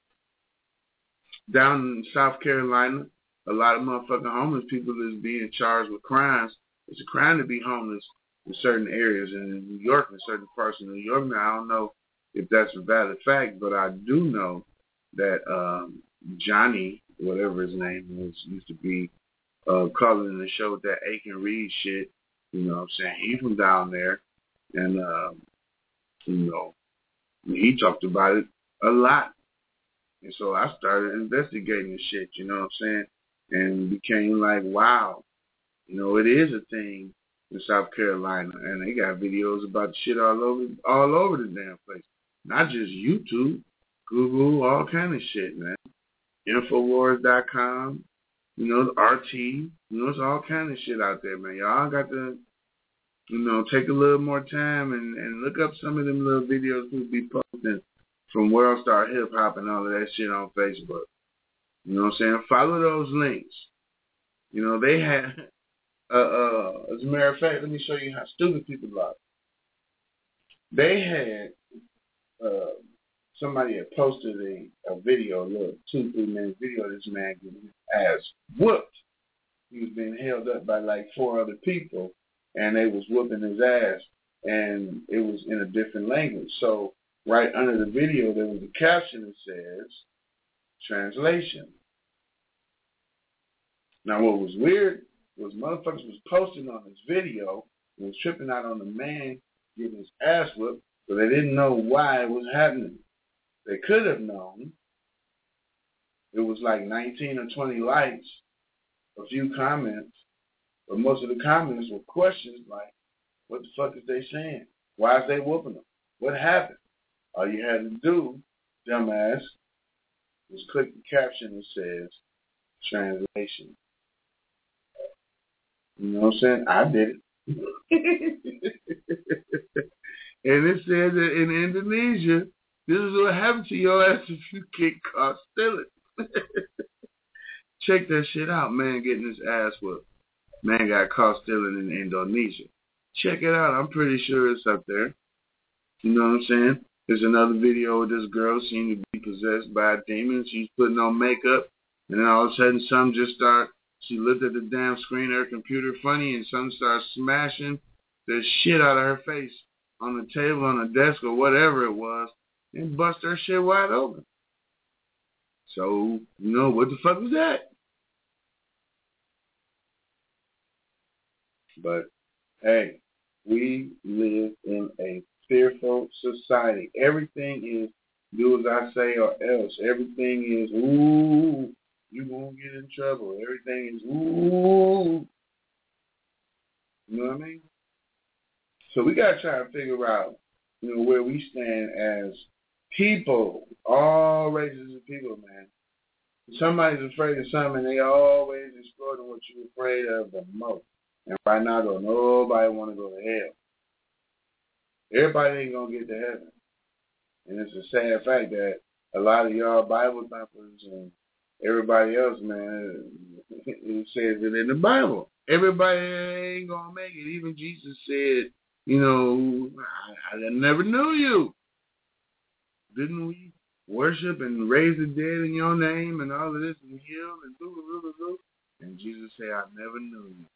Down in South Carolina, a lot of motherfucking homeless people is being charged with crimes. It's a crime to be homeless in certain areas. And in New York, in certain parts of New York, now I don't know if that's a valid fact, but I do know that Johnny, whatever his name was, used to be calling the show with that Aiken Reed shit. You know what I'm saying? He's from down there. And, you know, he talked about it a lot. And so I started investigating the shit, you know what I'm saying? And became like, wow, you know, it is a thing in South Carolina. And they got videos about the shit all over the damn place. Not just YouTube, Google, all kind of shit, man. Infowars.com, you know, RT, you know, it's all kind of shit out there, man. Y'all got to, you know, take a little more time and look up some of them little videos we'll be posting from World Star Hip Hop and all of that shit on Facebook. You know what I'm saying? Follow those links. You know, they had, as a matter of fact, let me show you how stupid people are. They had, somebody had posted a video, a little 2-3 minute video of this man getting his ass whooped. He was being held up by like 4 other people, and they was whooping his ass, and it was in a different language. So right under the video, there was a caption that says, translation. Now what was weird was motherfuckers was posting on this video and was tripping out on the man getting his ass whooped, but they didn't know why it was happening. They could have known. It was like 19 or 20 likes, a few comments, but most of the comments were questions like, what the fuck is they saying? Why is they whooping them? What happened? All you had to do, dumbass, was click the caption that says, translation. You know what I'm saying? I did it. And it says that in Indonesia, this is what happened to your ass if you get caught stealing. Check that shit out, man getting his ass whooped. Man got caught stealing in Indonesia. Check it out. I'm pretty sure it's up there. You know what I'm saying? There's another video of this girl seemed to be possessed by a demon. She's putting on makeup, and then all of a sudden something just started. She looked at the damn screen of her computer funny, and something started smashing the shit out of her face on the table, on the desk, or whatever it was, and bust her shit wide open. So, you know, what the fuck was that? But, hey, we live in a fearful society. Everything is do as I say or else. Everything is, ooh, you won't get in trouble. Everything is, ooh. You know what I mean? So we got to try to figure out, you know, where we stand as people, all races of people, man. If somebody's afraid of something, they always exploiting what you're afraid of the most. And right now, don't nobody want to go to hell. Everybody ain't going to get to heaven. And it's a sad fact that a lot of y'all Bible thumpers and everybody else, man, it says it in the Bible. Everybody ain't going to make it. Even Jesus said, you know, I never knew you. Didn't we worship and raise the dead in your name and all of this and heal and do. And Jesus said, I never knew you.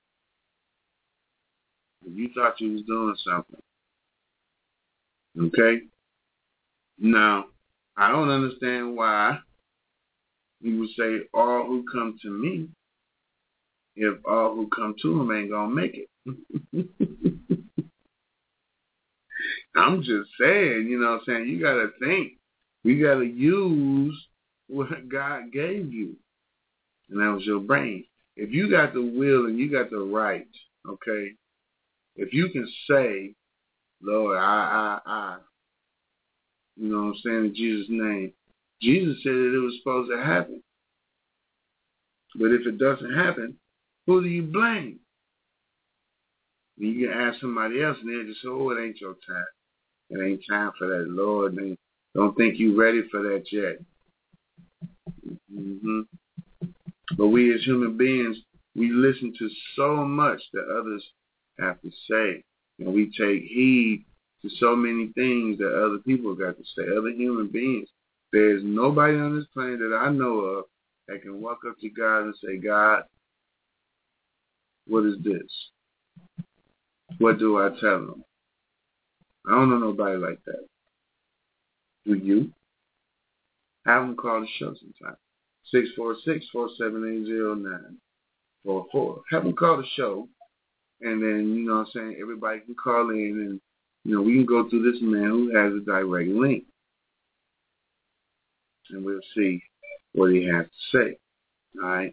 And you thought you was doing something. Okay? Now, I don't understand why you would say all who come to me if all who come to him ain't going to make it. I'm just saying, you know what I'm saying? You got to think. You got to use what God gave you, and that was your brain. If you got the will and you got the right, okay, if you can say, Lord, I, you know what I'm saying, in Jesus' name, Jesus said that it was supposed to happen. But if it doesn't happen, who do you blame? You can ask somebody else, and they'll just say, oh, it ain't your time. It ain't time for that, Lord. They don't think you're ready for that yet. Mm-hmm. But we as human beings, we listen to so much that others have to say. And we take heed to so many things that other people got to say, other human beings. There's nobody on this planet that I know of that can walk up to God and say, God, what is this? What do I tell them? I don't know nobody like that. Do you? Have them call the show sometime. 646-478-0944. Have them call the show, and then, you know what I'm saying, everybody can call in, and, you know, we can go through this man who has a direct link, and we'll see what he has to say. All right?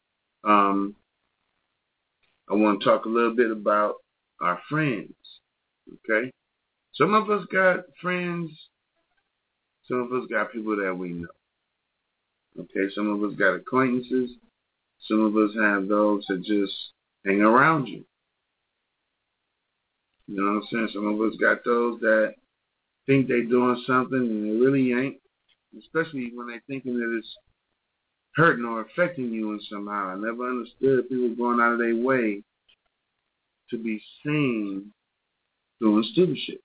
I want to talk a little bit about our friends, okay? Some of us got friends. Some of us got people that we know. Okay, some of us got acquaintances. Some of us have those that just hang around you. You know what I'm saying? Some of us got those that think they're doing something and they really ain't, especially when they're thinking that it's hurting or affecting you in somehow. I never understood people going out of their way to be seen doing stupid shit.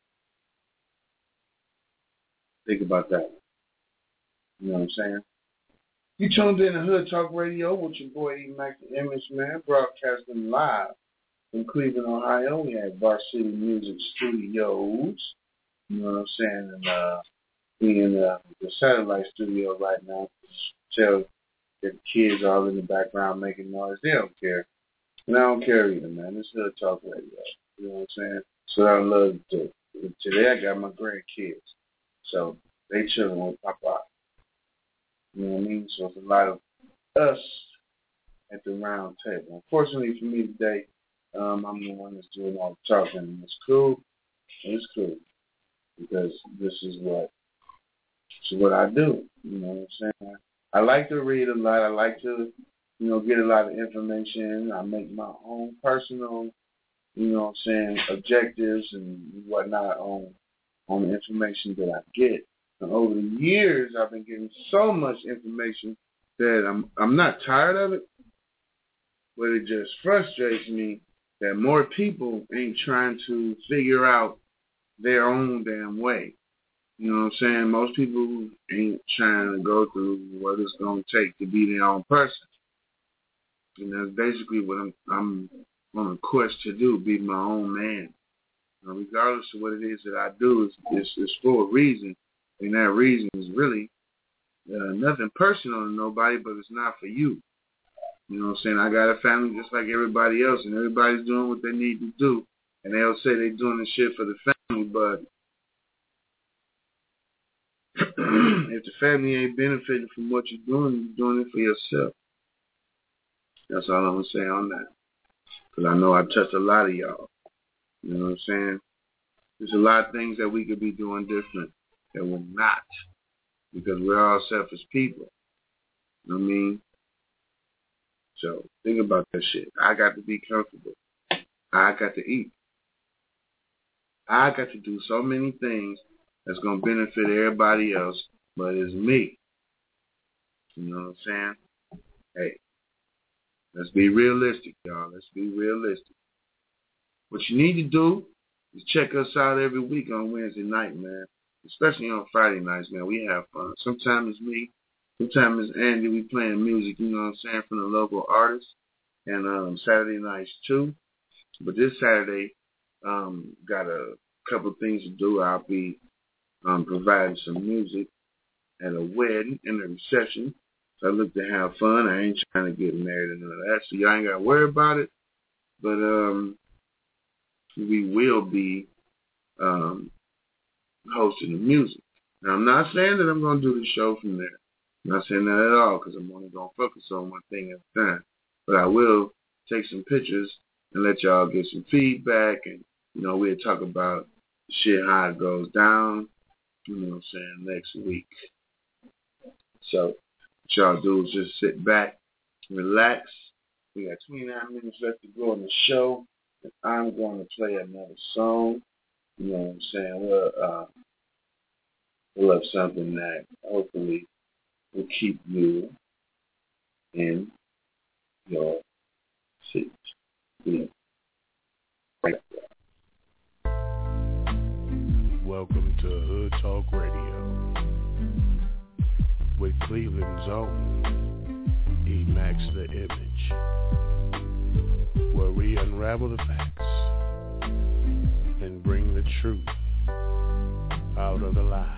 Think about that. You know what I'm saying? You tuned in to Hood Talk Radio with your boy E. Mac the Image Man, broadcasting live from Cleveland, Ohio. We have Varsity Music Studios. You know what I'm saying? And we in the satellite studio right now. Tell that the kids all in the background making noise. They don't care. And I don't care either, man. It's Hood Talk Radio. You know what I'm saying? So I love to do. Today I got my grandkids. So they chilling with Papa. You know what I mean? So it's a lot of us at the round table. Unfortunately for me today, I'm the one that's doing all the talking. And it's cool. And it's cool. Because this is what I do. You know what I'm saying? I like to read a lot. I like to, you know, get a lot of information. I make my own personal, you know what I'm saying, objectives and whatnot on the information that I get. And over the years, I've been getting so much information that I'm not tired of it, but it just frustrates me that more people ain't trying to figure out their own damn way. You know what I'm saying? Most people ain't trying to go through what it's going to take to be their own person. And that's basically what I'm on a quest to do, be my own man. Now, regardless of what it is that I do, it's for a reason. And that reason is really nothing personal to nobody, but it's not for you. You know what I'm saying? I got a family just like everybody else, and everybody's doing what they need to do. And they'll say they're doing this shit for the family, but if the family ain't benefiting from what you're doing it for yourself. That's all I'm going to say on that. Because I know I touched a lot of y'all. You know what I'm saying? There's a lot of things that we could be doing different that we're not. Because we're all selfish people. You know what I mean? So think about that shit. I got to be comfortable. I got to eat. I got to do so many things that's going to benefit everybody else, but it's me. You know what I'm saying? Hey, let's be realistic, y'all. Let's be realistic. What you need to do is check us out every week on Wednesday night, man. Especially on Friday nights, man. We have fun. Sometimes it's me. Sometimes it's Andy. We playing music, you know what I'm saying, from the local artists. And Saturday nights, too. But this Saturday, got a couple things to do. I'll be providing some music at a wedding and a reception. So I look to have fun. I ain't trying to get married and none of that. So y'all ain't got to worry about it. But we will be hosting the music. Now, I'm not saying that I'm going to do the show from there. I'm not saying that at all because I'm only going to focus on one thing at a time. But I will take some pictures and let y'all get some feedback. And, we'll talk about shit, how it goes down, next week. So what y'all do is just sit back, relax. We got 29 minutes left to go on the show. And I'm going to play another song. We'll have something that hopefully will keep you in your seat. Welcome to Hood Talk Radio with Cleveland's own E-Max the Image, where we unravel the facts and bring the truth out of the lies.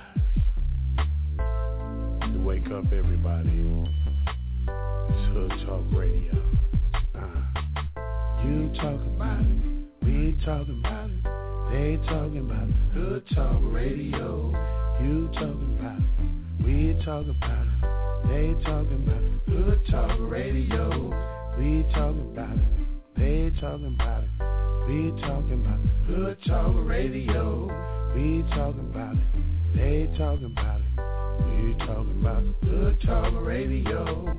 To wake up everybody, it's Hood Talk Radio. You talk about it, we talking about it, they talking about it. Hood Talk Radio. You talking about it, we talking about it, they talking about it. Hood Talk Radio. We talking about it, they talking about it, we talking about it. Hood Talk Radio. We talking about it, they talking about it, we talking about it. Hood Talk Radio.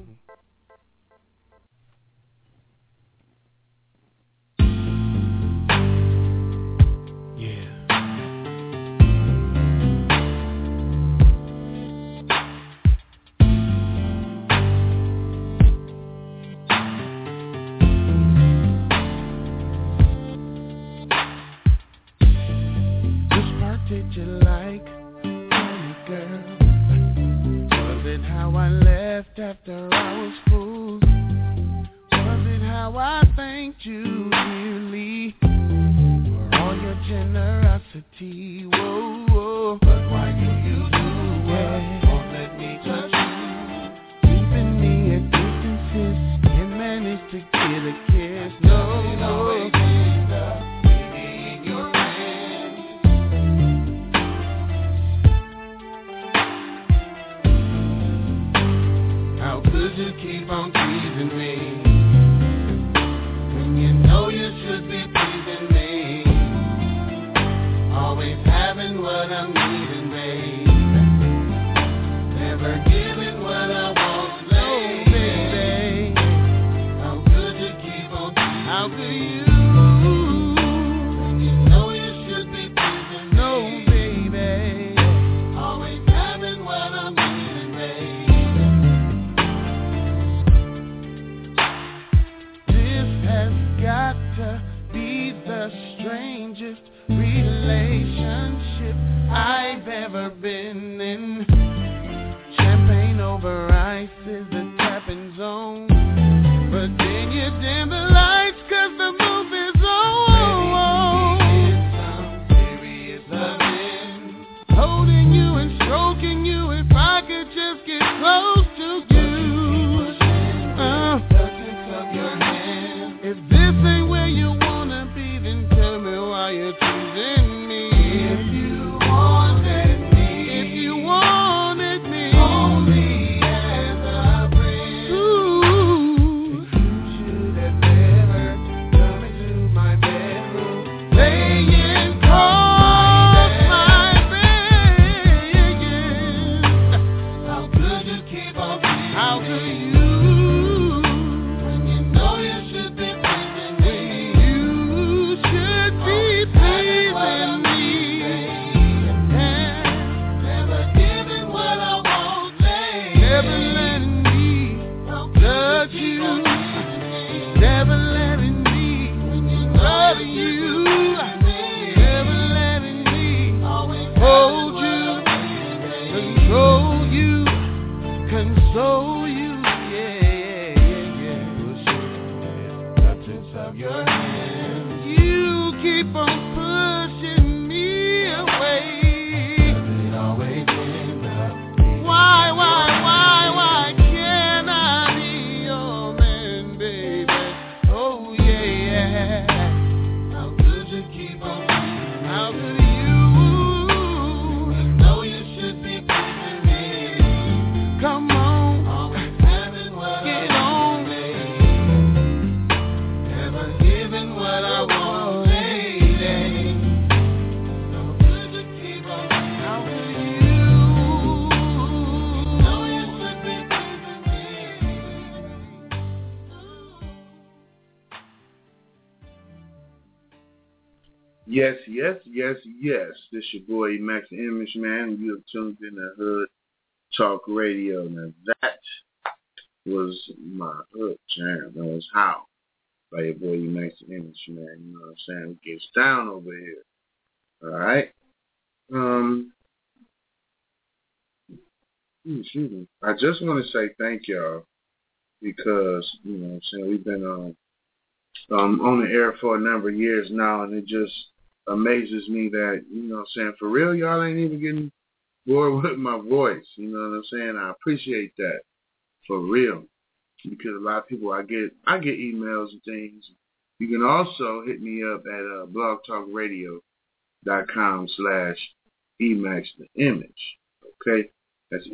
Did you like me, girl? Was it how I left after I was fooled? Was it how I thanked you dearly for all your generosity? Whoa, whoa. But why do you do what? Won't let me touch you? Keeping me at distances, can't manage to get a kiss. No, no. You keep on teasing me when you know you should be pleasing me. Always having what I'm needing, babe. Never giving what I want, baby. How could you keep on teasing me? How could you? When you know you should be pleasing me. No, baby. Always having what I'm needing, babe. Has got to be the strangest relationship I've ever been Yes. This your boy Max the Image Man, and you have tuned in to Hood Talk Radio. Now that was my hood jam. That was How by your boy Max the Image Man. You know what I'm saying? It gets down over here. All right. Excuse me. I just want to say thank y'all because you know what I'm saying we've been on the air for a number of years now, and it just amazes me that, you know what I'm saying, for real, y'all ain't even getting bored with my voice. You know what I'm saying? I appreciate that. For real. Because a lot of people, I get emails and things. You can also hit me up at blogtalkradio.com/EmaxTheImage. Okay? That's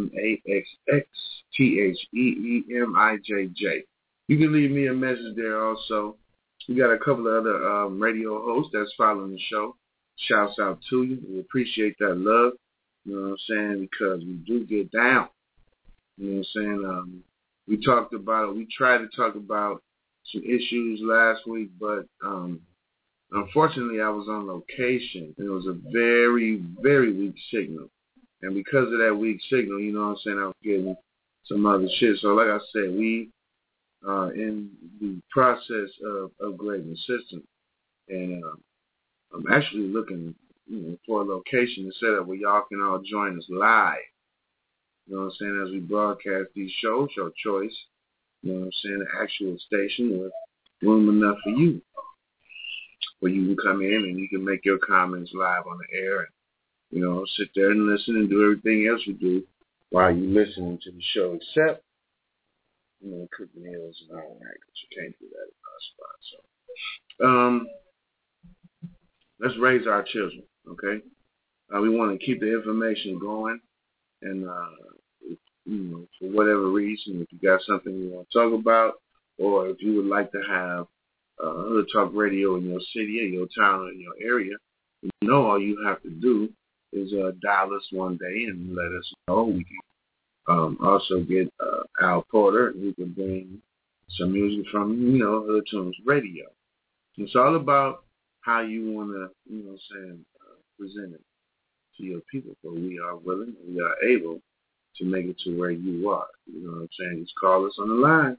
EMAXXTHEEMIJJ. You can leave me a message there also. We got a couple of other radio hosts that's following the show. Shouts out to you. We appreciate that love. You know what I'm saying? Because we do get down. You know what I'm saying? We tried to talk about some issues last week, but unfortunately I was on location. And it was a very, very weak signal. And because of that weak signal, you know what I'm saying, I was getting some other shit. So like I said, we in the process of upgrading the system, and I'm actually looking for a location to set up where y'all can all join us live. You know what I'm saying? As we broadcast these shows, your choice. You know what I'm saying? The actual station with room enough for you, where you can come in and you can make your comments live on the air, and you know, sit there and listen and do everything else you do while you're listening to the show, except cook meals and all that, because you can't do that in our spot. So, let's raise our children, okay? We want to keep the information going, and for whatever reason, if you got something you want to talk about, or if you would like to have Hood Talk Radio in your city, or your town, or in your area, all you have to do is dial us one day and let us know. We can also get Al Porter, and we can bring some music from, Hood Tunes Radio. It's all about how you want to, present it to your people. But we are willing and we are able to make it to where you are. You know what I'm saying? Just call us on the line,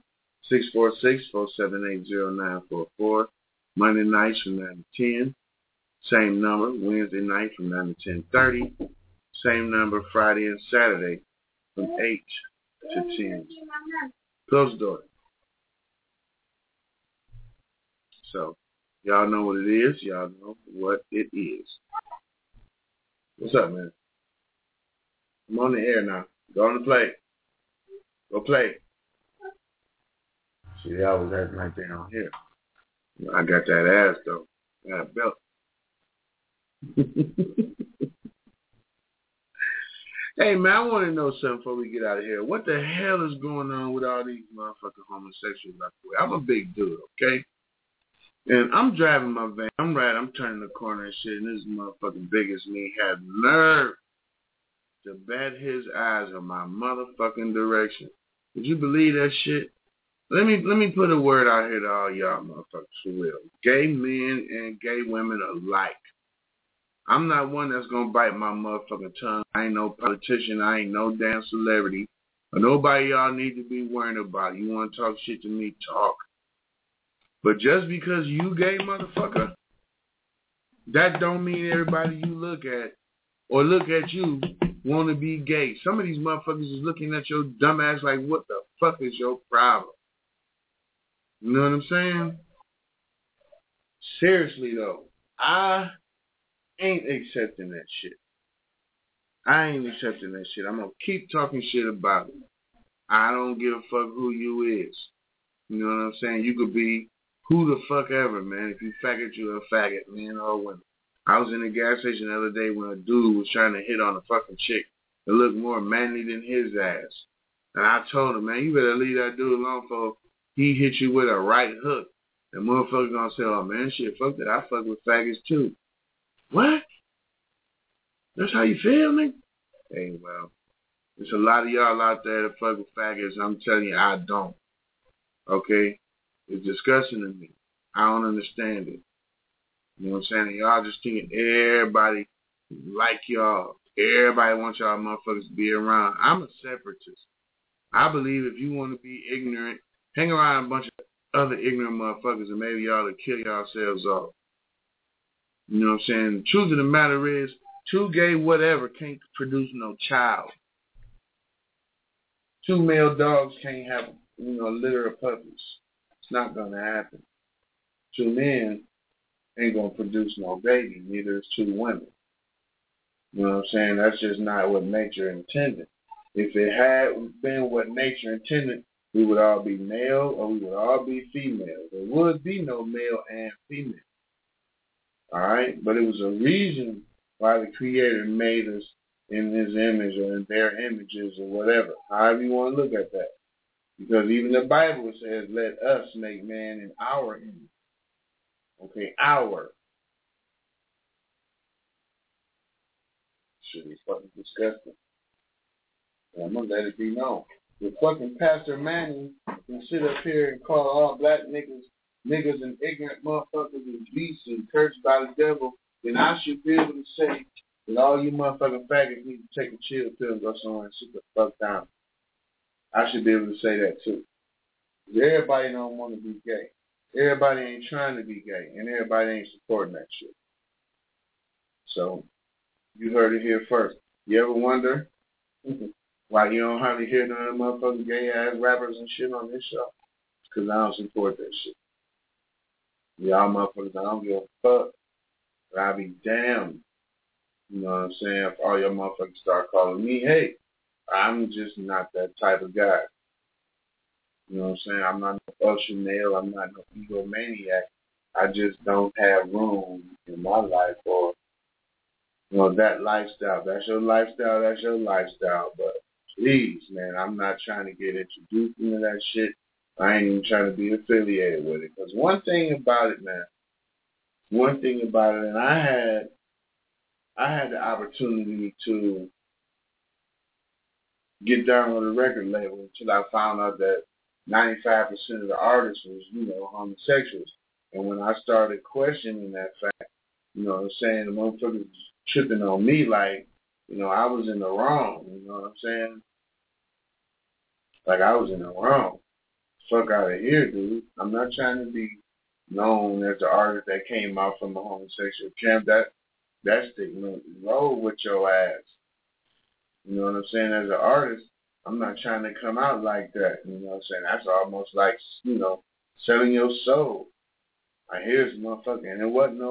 646-478-0944, Monday nights from 9 to 10. Same number, Wednesday night from 9 to 10:30. Same number, Friday and Saturday from 8 to 10. Close the door. So, y'all know what it is. Y'all know what it is. What's up, man? I'm on the air now. Go on and play. Go play. See, I was acting like they on here. I got that ass, though. I got a belt. Hey, man, I want to know something before we get out of here. What the hell is going on with all these motherfucking homosexuals out there? I'm a big dude, okay? And I'm driving my van. I'm turning the corner and shit, and this motherfucking big as me had nerve to bat his eyes in my motherfucking direction. Would you believe that shit? Let me put a word out here to all y'all motherfuckers for real. Gay men and gay women alike. I'm not one that's going to bite my motherfucking tongue. I ain't no politician. I ain't no damn celebrity. Or nobody y'all need to be worrying about. You want to talk shit to me, talk. But just because you gay, motherfucker, that don't mean everybody you look at or look at you want to be gay. Some of these motherfuckers is looking at your dumb ass like, what the fuck is your problem? You know what I'm saying? Seriously, though, I ain't accepting that shit. I ain't accepting that shit. I'm going to keep talking shit about it. I don't give a fuck who you is. You know what I'm saying? You could be who the fuck ever, man. If you faggot, you're a faggot, man or woman. I was in a gas station the other day when a dude was trying to hit on a fucking chick that looked more manly than his ass. And I told him, man, you better leave that dude alone for he hit you with a right hook. And motherfuckers gonna say, oh, man, shit, fuck that. I fuck with faggots, too. What? That's how you feel, man? Hey, well, there's a lot of y'all out there that fuck with faggots. I'm telling you, I don't. Okay? It's disgusting to me. I don't understand it. You know what I'm saying? And y'all just thinking everybody like y'all. Everybody wants y'all motherfuckers to be around. I'm a separatist. I believe if you want to be ignorant, hang around a bunch of other ignorant motherfuckers and maybe y'all will kill yourselves off. You know what I'm saying? The truth of the matter is, two gay whatever can't produce no child. Two male dogs can't have, a litter of puppies. It's not going to happen. Two men ain't going to produce no baby. Neither is two women. You know what I'm saying? That's just not what nature intended. If it had been what nature intended, we would all be male or we would all be female. There would be no male and female. All right? But it was a reason why the Creator made us in His image or in their images or whatever. However you want to look at that. Because even the Bible says, let us make man in our image. Okay, our. Should be fucking disgusting. And I'm going to let it be known. If fucking Pastor Manning can sit up here and call all black niggas and ignorant motherfuckers and beasts and cursed by the devil, then I should be able to say that all you motherfucking faggots need to take a chill pill and go somewhere and sit the fuck down. I should be able to say that too. Everybody don't want to be gay. Everybody ain't trying to be gay. And everybody ain't supporting that shit. So, you heard it here first. You ever wonder why you don't hardly hear none of them motherfucking gay-ass rappers and shit on this show? It's because I don't support that shit. Y'all motherfuckers, I don't give a fuck. But I'll be damned. You know what I'm saying? If all your motherfuckers start calling me, hey, I'm just not that type of guy. You know what I'm saying? I'm not no ultra male. I'm not no egomaniac. I just don't have room in my life for, that lifestyle. That's your lifestyle. That's your lifestyle. But please, man, I'm not trying to get introduced into that shit. I ain't even trying to be affiliated with it. Because one thing about it, and I had the opportunity to get down with a record label until I found out that 95% of the artists was, homosexuals. And when I started questioning that fact, saying the motherfuckers tripping on me like, I was in the wrong, you know what I'm saying? Like I was in the wrong. Fuck out of here, dude. I'm not trying to be known as the artist that came out from a homosexual camp. That's the roll with your ass. You know what I'm saying? As an artist, I'm not trying to come out like that. You know what I'm saying? That's almost like, selling your soul. I hear this motherfucker, and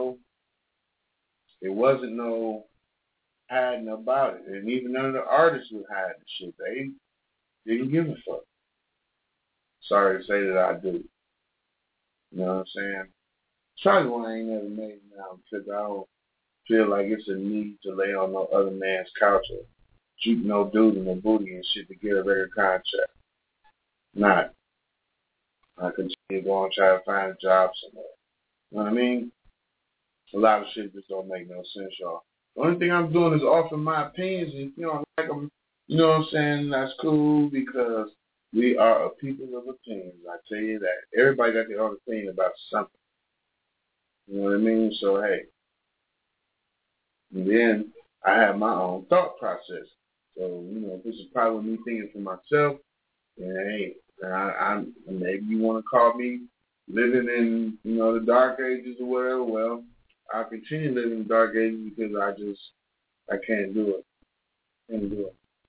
it wasn't no hiding about it. And even none of the artists would hide the shit. They didn't give a fuck. Sorry to say that I do. You know what I'm saying? It's probably why I ain't never made it now, because I don't feel like it's a need to lay on no other man's couch or shoot no dude in the booty and shit to get a record contract. Not. I continue to go and try to find a job somewhere. You know what I mean? A lot of shit just don't make no sense, y'all. The only thing I'm doing is offering my opinions, and like them, you know what I'm saying? That's cool because we are a people of opinions. I tell you that. Everybody got their own opinion about something. You know what I mean? So hey. And then I have my own thought process. So, this is probably me thinking for myself. And hey, I'm maybe you want to call me living in, the dark ages or whatever. Well, I'll continue living in the dark ages because I can't do it. Can't do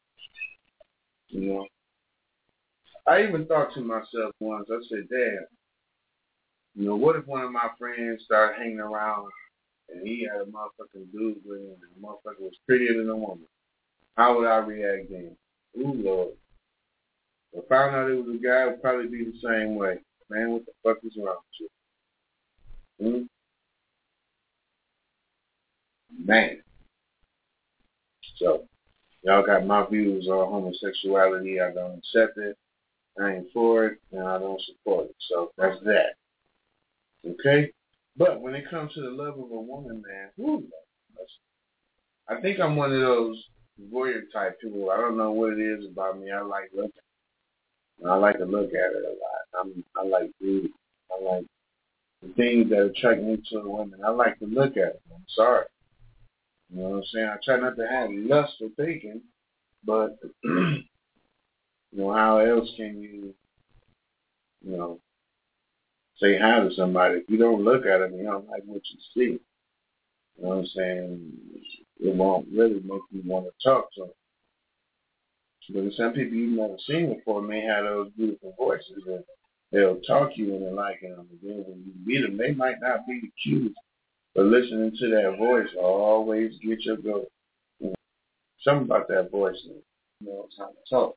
it. I even thought to myself once, I said, damn, what if one of my friends started hanging around and he had a motherfucking dude with him and the motherfucker was prettier than a woman? How would I react then? Ooh, Lord. If I found out it was a guy, it would probably be the same way. Man, what the fuck is wrong with you? Man. So, y'all got my views on homosexuality. I don't accept it. I ain't for it, and I don't support it. So, that's that. Okay? But when it comes to the love of a woman, man, I think I'm one of those voyeur type people. I don't know what it is about me. I like looking. I like to look at it a lot. I like beauty. I like the things that attract me to a woman. I like to look at them. I'm sorry. You know what I'm saying? I try not to have lustful thinking, but, how else can you say hi to somebody? If you don't look at them, you don't like what you see. You know what I'm saying? It won't really make you want to talk to them. But some people you've never seen before may have those beautiful voices, and they'll talk you into liking them. And then when you meet them, they might not be the cutest, but listening to that voice will always get your goat. Something about that voice, it's how to talk.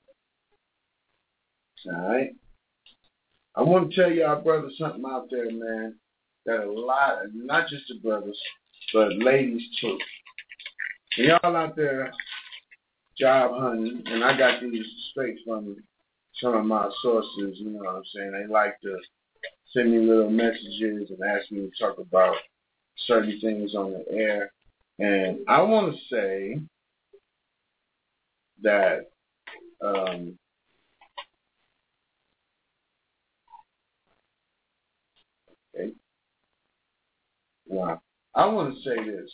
All right? I want to tell y'all brothers something out there, man, that a lot, not just the brothers, but ladies too. And y'all out there job hunting, and I got these straight from some of my sources, you know what I'm saying? They like to send me little messages and ask me to talk about certain things on the air. And I want to say that I want to say this.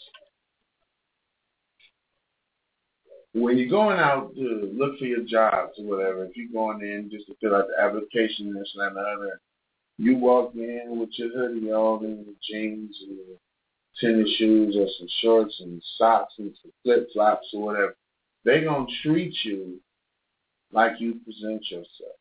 When you're going out to look for your jobs or whatever, if you're going in just to fill out the application, this and that and the other, you walk in with your hoodie on and your jeans and your tennis shoes or some shorts and socks and some flip-flops or whatever, they're going to treat you like you present yourself.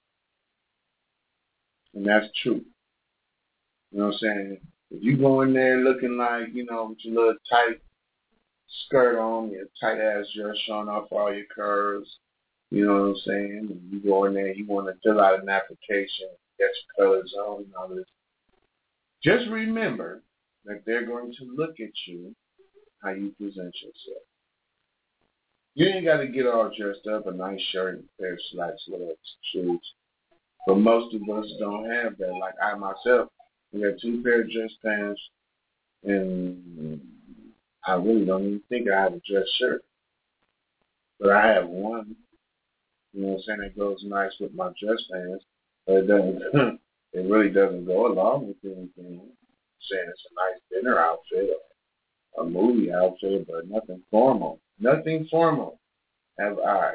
And that's true. You know what I'm saying? If you go in there looking like, with your little tight skirt on, your tight-ass dress showing off all your curves, you know what I'm saying? And you go in there, you want to fill out an application, get your colors on and all this. Just remember that they're going to look at you how you present yourself. You ain't got to get all dressed up, a nice shirt and a pair of slacks, whatever, shoes. But most of us don't have that. Like I myself, I got 2 pair of dress pants, and I really don't even think I have a dress shirt. But I have one, you know what I'm saying, that goes nice with my dress pants. But it doesn't, it really doesn't go along with anything. I'm saying it's a nice dinner outfit or a movie outfit, but nothing formal. Nothing formal have I.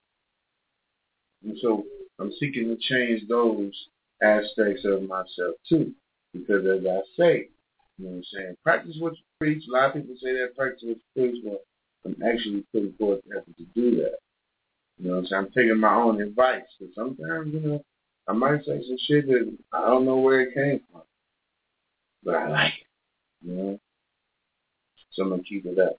And so I'm seeking to change those aspects of myself too. Because as I say, you know what I'm saying, practice what you preach. A lot of people say that practice what you preach, but I'm actually putting forth the effort to do that. You know what I'm saying? I'm taking my own advice. Because sometimes, I might say some shit that I don't know where it came from. But I like it. So I'm going to keep it up.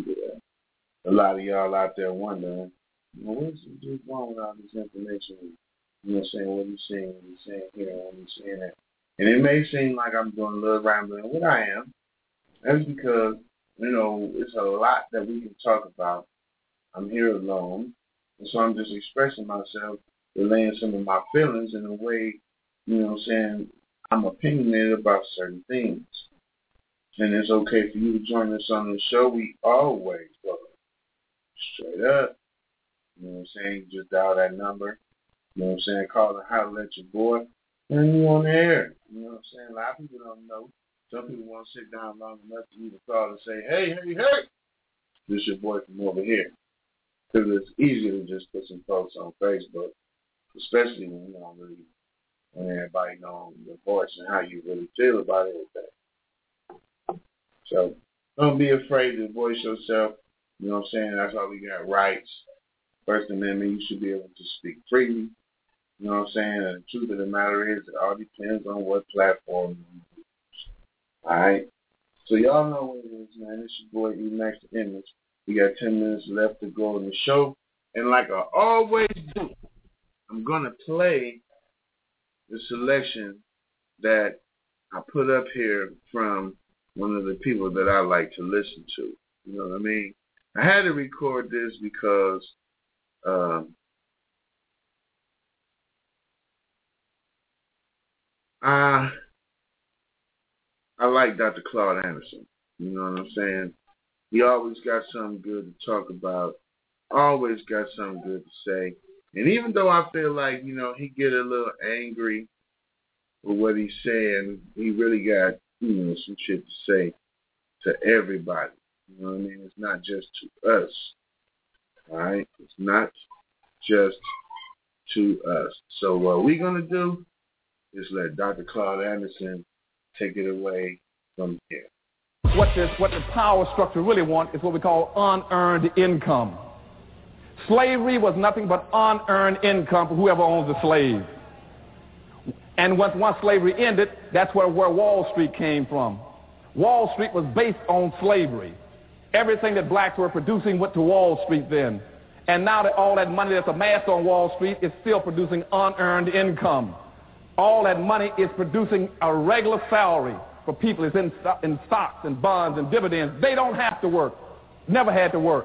A lot of y'all out there wondering, what's wrong with all this information? You know what I'm saying? What are you saying? What are you saying here? What are you saying that? And it may seem like I'm doing a little rambling. What I am. That's because, it's a lot that we can talk about. I'm here alone. And so I'm just expressing myself, relaying some of my feelings in a way, you know what I'm saying, I'm opinionated about certain things. And it's okay for you to join us on the show. We always go straight up. You know what I'm saying? You just dial that number. You know what I'm saying? Call and holler at your boy. And you on the air. You know what I'm saying? A lot of people don't know. Some people won't sit down long enough to even call and say, hey, this is your boy from over here. Because it's easier to just put some posts on Facebook, especially when you don't really, when everybody knows your voice and how you really feel about everything. So don't be afraid to voice yourself. You know what I'm saying? That's why we got rights. First Amendment, you should be able to speak freely. You know what I'm saying? And the truth of the matter is, it all depends on what platform you use. All right? So y'all know what it is, man. It's your boy, E-Max the Image. We got 10 minutes left to go in the show. And like I always do, I'm going to play the selection that I put up here from one of the people that I like to listen to. You know what I mean? I had to record this because I like Dr. Claude Anderson. You know what I'm saying? He always got something good to talk about. Always got something good to say. And even though I feel like, he get a little angry with what he's saying. He really got, some shit to say to everybody. You know what I mean? It's not just to us. All right? It's not just to us. So what we're going to do is let Dr. Claude Anderson take it away from here. What the power structure really wants is what we call unearned income. Slavery was nothing but unearned income for whoever owns the slave. And once slavery ended, that's where Wall Street came from. Wall Street was based on slavery. Everything that blacks were producing went to Wall Street then. And now that all that money that's amassed on Wall Street is still producing unearned income. All that money is producing a regular salary for people. It's in stocks and bonds and dividends. They don't have to work. Never had to work.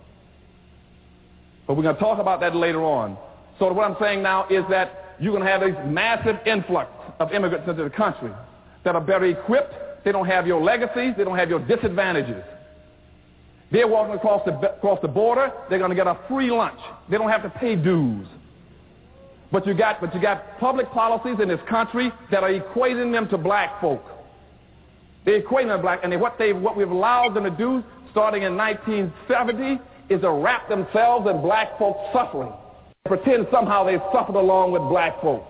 But we're going to talk about that later on. So what I'm saying now is that you're going to have a massive influx of immigrants into the country that are better equipped. They don't have your legacies. They don't have your disadvantages. They're walking across the border. They're going to get a free lunch. They don't have to pay dues. But you got public policies in this country that are equating them to black folk. They're equating them to black, and what we've allowed them to do, starting in 1970, is to wrap themselves in black folks' suffering, pretend somehow they suffered along with black folk.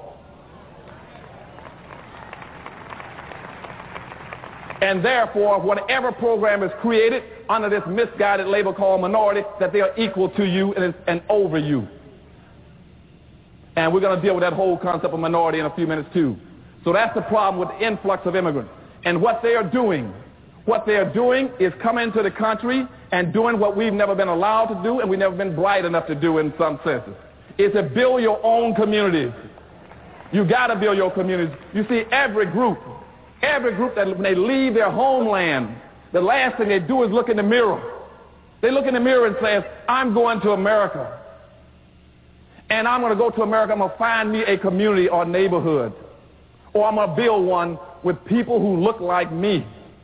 And therefore, whatever program is created under this misguided label called minority, that they are equal to you and over you. And we're going to deal with that whole concept of minority in a few minutes too. So that's the problem with the influx of immigrants. And what they are doing is coming into the country and doing what we've never been allowed to do and we've never been bright enough to do in some senses, is to build your own communities. You got to build your communities. You see, every group that when they leave their homeland, the last thing they do is look in the mirror. They look in the mirror and say, I'm going to America. And I'm going to go to America. I'm going to find me a community or neighborhood. Or I'm going to build one with people who look like me.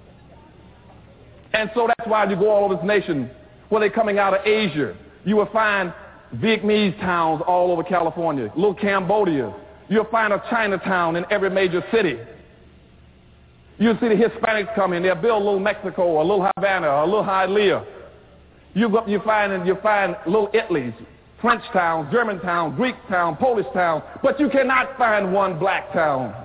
And so that's why you go all over this nation, where they're coming out of Asia. You will find Vietnamese towns all over California, little Cambodia. You'll find a Chinatown in every major city. You'll see the Hispanics come in. They'll build a little Mexico or a little Havana or a little Hialeah. You find little Italys, French towns, German towns, Greek towns, Polish towns, but you cannot find one black town.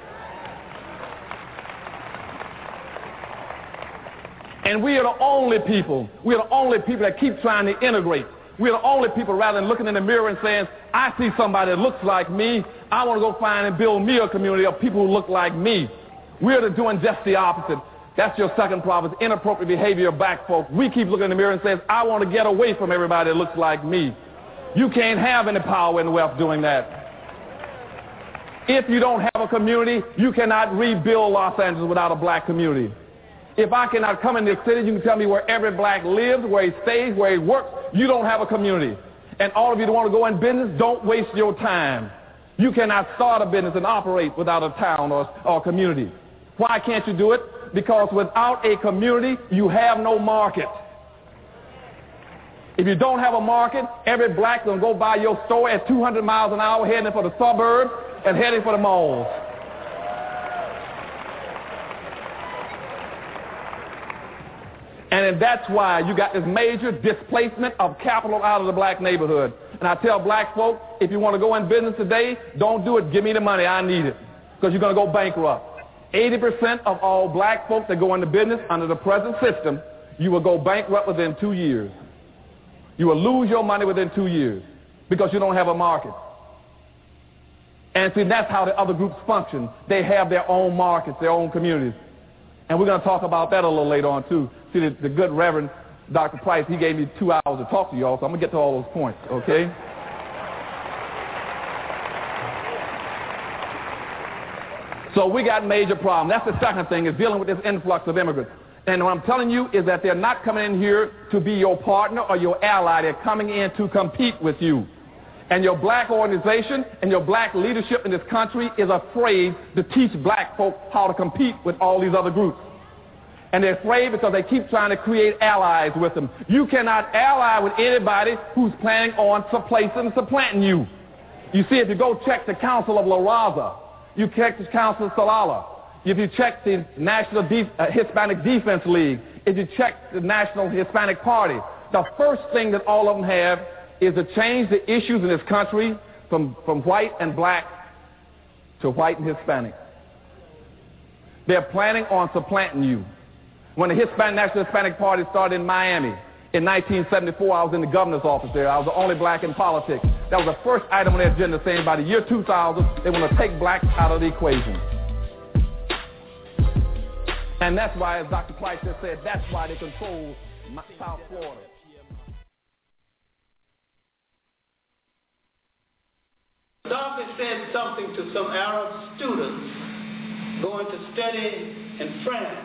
And we are the only people that keep trying to integrate. We're the only people, rather than looking in the mirror and saying, I see somebody that looks like me, I want to go find and build me a community of people who look like me. We're doing just the opposite. That's your second problem, is inappropriate behavior of black folk. We keep looking in the mirror and saying, I want to get away from everybody that looks like me. You can't have any power and wealth doing that. If you don't have a community, you cannot rebuild Los Angeles without a black community. If I cannot come in this city, you can tell me where every black lives, where he stays, where he works. You don't have a community. And all of you that want to go in business, don't waste your time. You cannot start a business and operate without a town or a community. Why can't you do it? Because without a community, you have no market. If you don't have a market, every black is going to go by your store at 200 miles an hour heading for the suburbs and heading for the malls. And that's why you got this major displacement of capital out of the black neighborhood. And I tell black folk, if you want to go in business today, don't do it. Give me the money. I need it. Because you're going to go bankrupt. 80% of all black folks that go into business under the present system, you will go bankrupt within 2 years. You will lose your money within 2 years because you don't have a market. And see, that's how the other groups function. They have their own markets, their own communities. And we're going to talk about that a little later on, too. See, the good Reverend Dr. Price, he gave me 2 hours to talk to y'all, so I'm going to get to all those points, okay? So we got major problems. That's the second thing, is dealing with this influx of immigrants. And what I'm telling you is that they're not coming in here to be your partner or your ally. They're coming in to compete with you. And your black organization and your black leadership in this country is afraid to teach black folk how to compete with all these other groups. And they're afraid because they keep trying to create allies with them. You cannot ally with anybody who's planning on supplanting you. You see, if you go check the Council of La Raza, You check the Council of Salala. If you check the National Hispanic Defense League, if you check the National Hispanic Party, the first thing that all of them have is to change the issues in this country from white and black to white and Hispanic. They're planning on supplanting you. When the National Hispanic Party started in Miami in 1974, I was in the governor's office there. I was the only black in politics. That was the first item on their agenda, saying by the year 2000, they want to take blacks out of the equation. And that's why, as Dr. Price just said, that's why they control South Florida. Doctor said something to some Arab students going to study in France.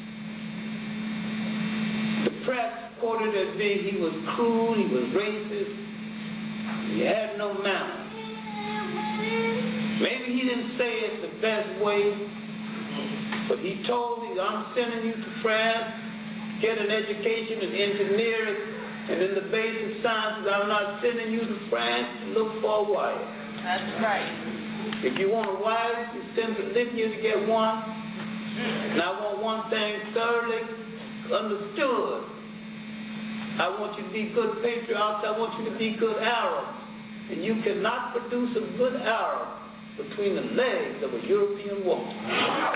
The press quoted as being he was cruel, he was racist, he had no manners. Maybe he didn't say it the best way, but he told me, I'm sending you to France, get an education in engineering and in the basic sciences. I'm not sending you to France to look for a wife. That's right. If you want a wife, you send to Libya to get one. And I want one thing thoroughly understood. I want you to be good patriots. I want you to be good Arabs. And you cannot produce a good Arab between the legs of a European woman.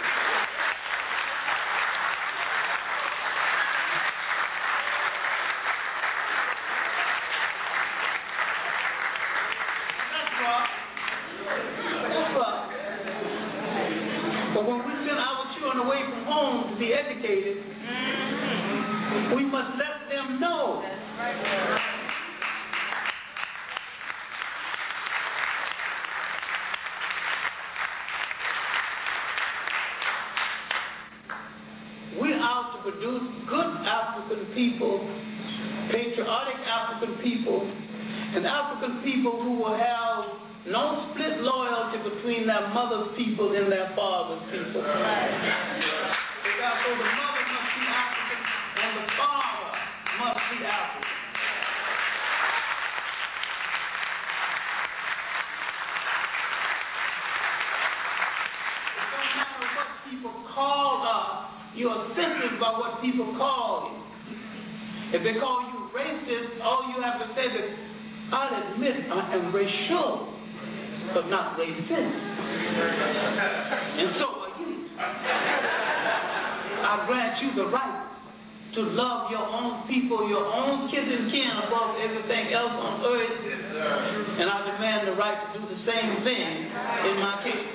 Be educated, we must let them know. We're out to produce good African people, patriotic African people, and African people who will have no split loyalty between their mother's people and their father's people. So the mother must be African and the father must be African. It don't matter what people call us, you are sensitive by what people call you. If they call you racist, all you have to say is, I'll admit I am racial, but not racist. And so are you. I grant you the right to love your own people, your own kids and kin above everything else on earth. And I demand the right to do the same thing in my case.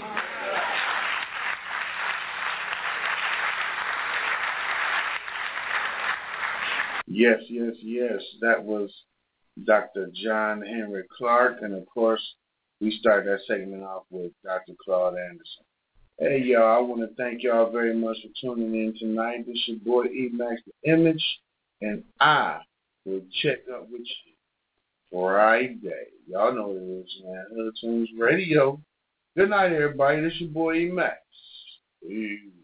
Yes, yes, yes. That was Dr. John Henry Clarke. And, of course, we started that segment off with Dr. Claude Anderson. Hey, y'all, I want to thank y'all very much for tuning in tonight. This is your boy, E-Max the Image, and I will check up with you Friday. Y'all know what it is, man. Hood Tunes Radio. Good night, everybody. This is your boy, E-Max. Peace.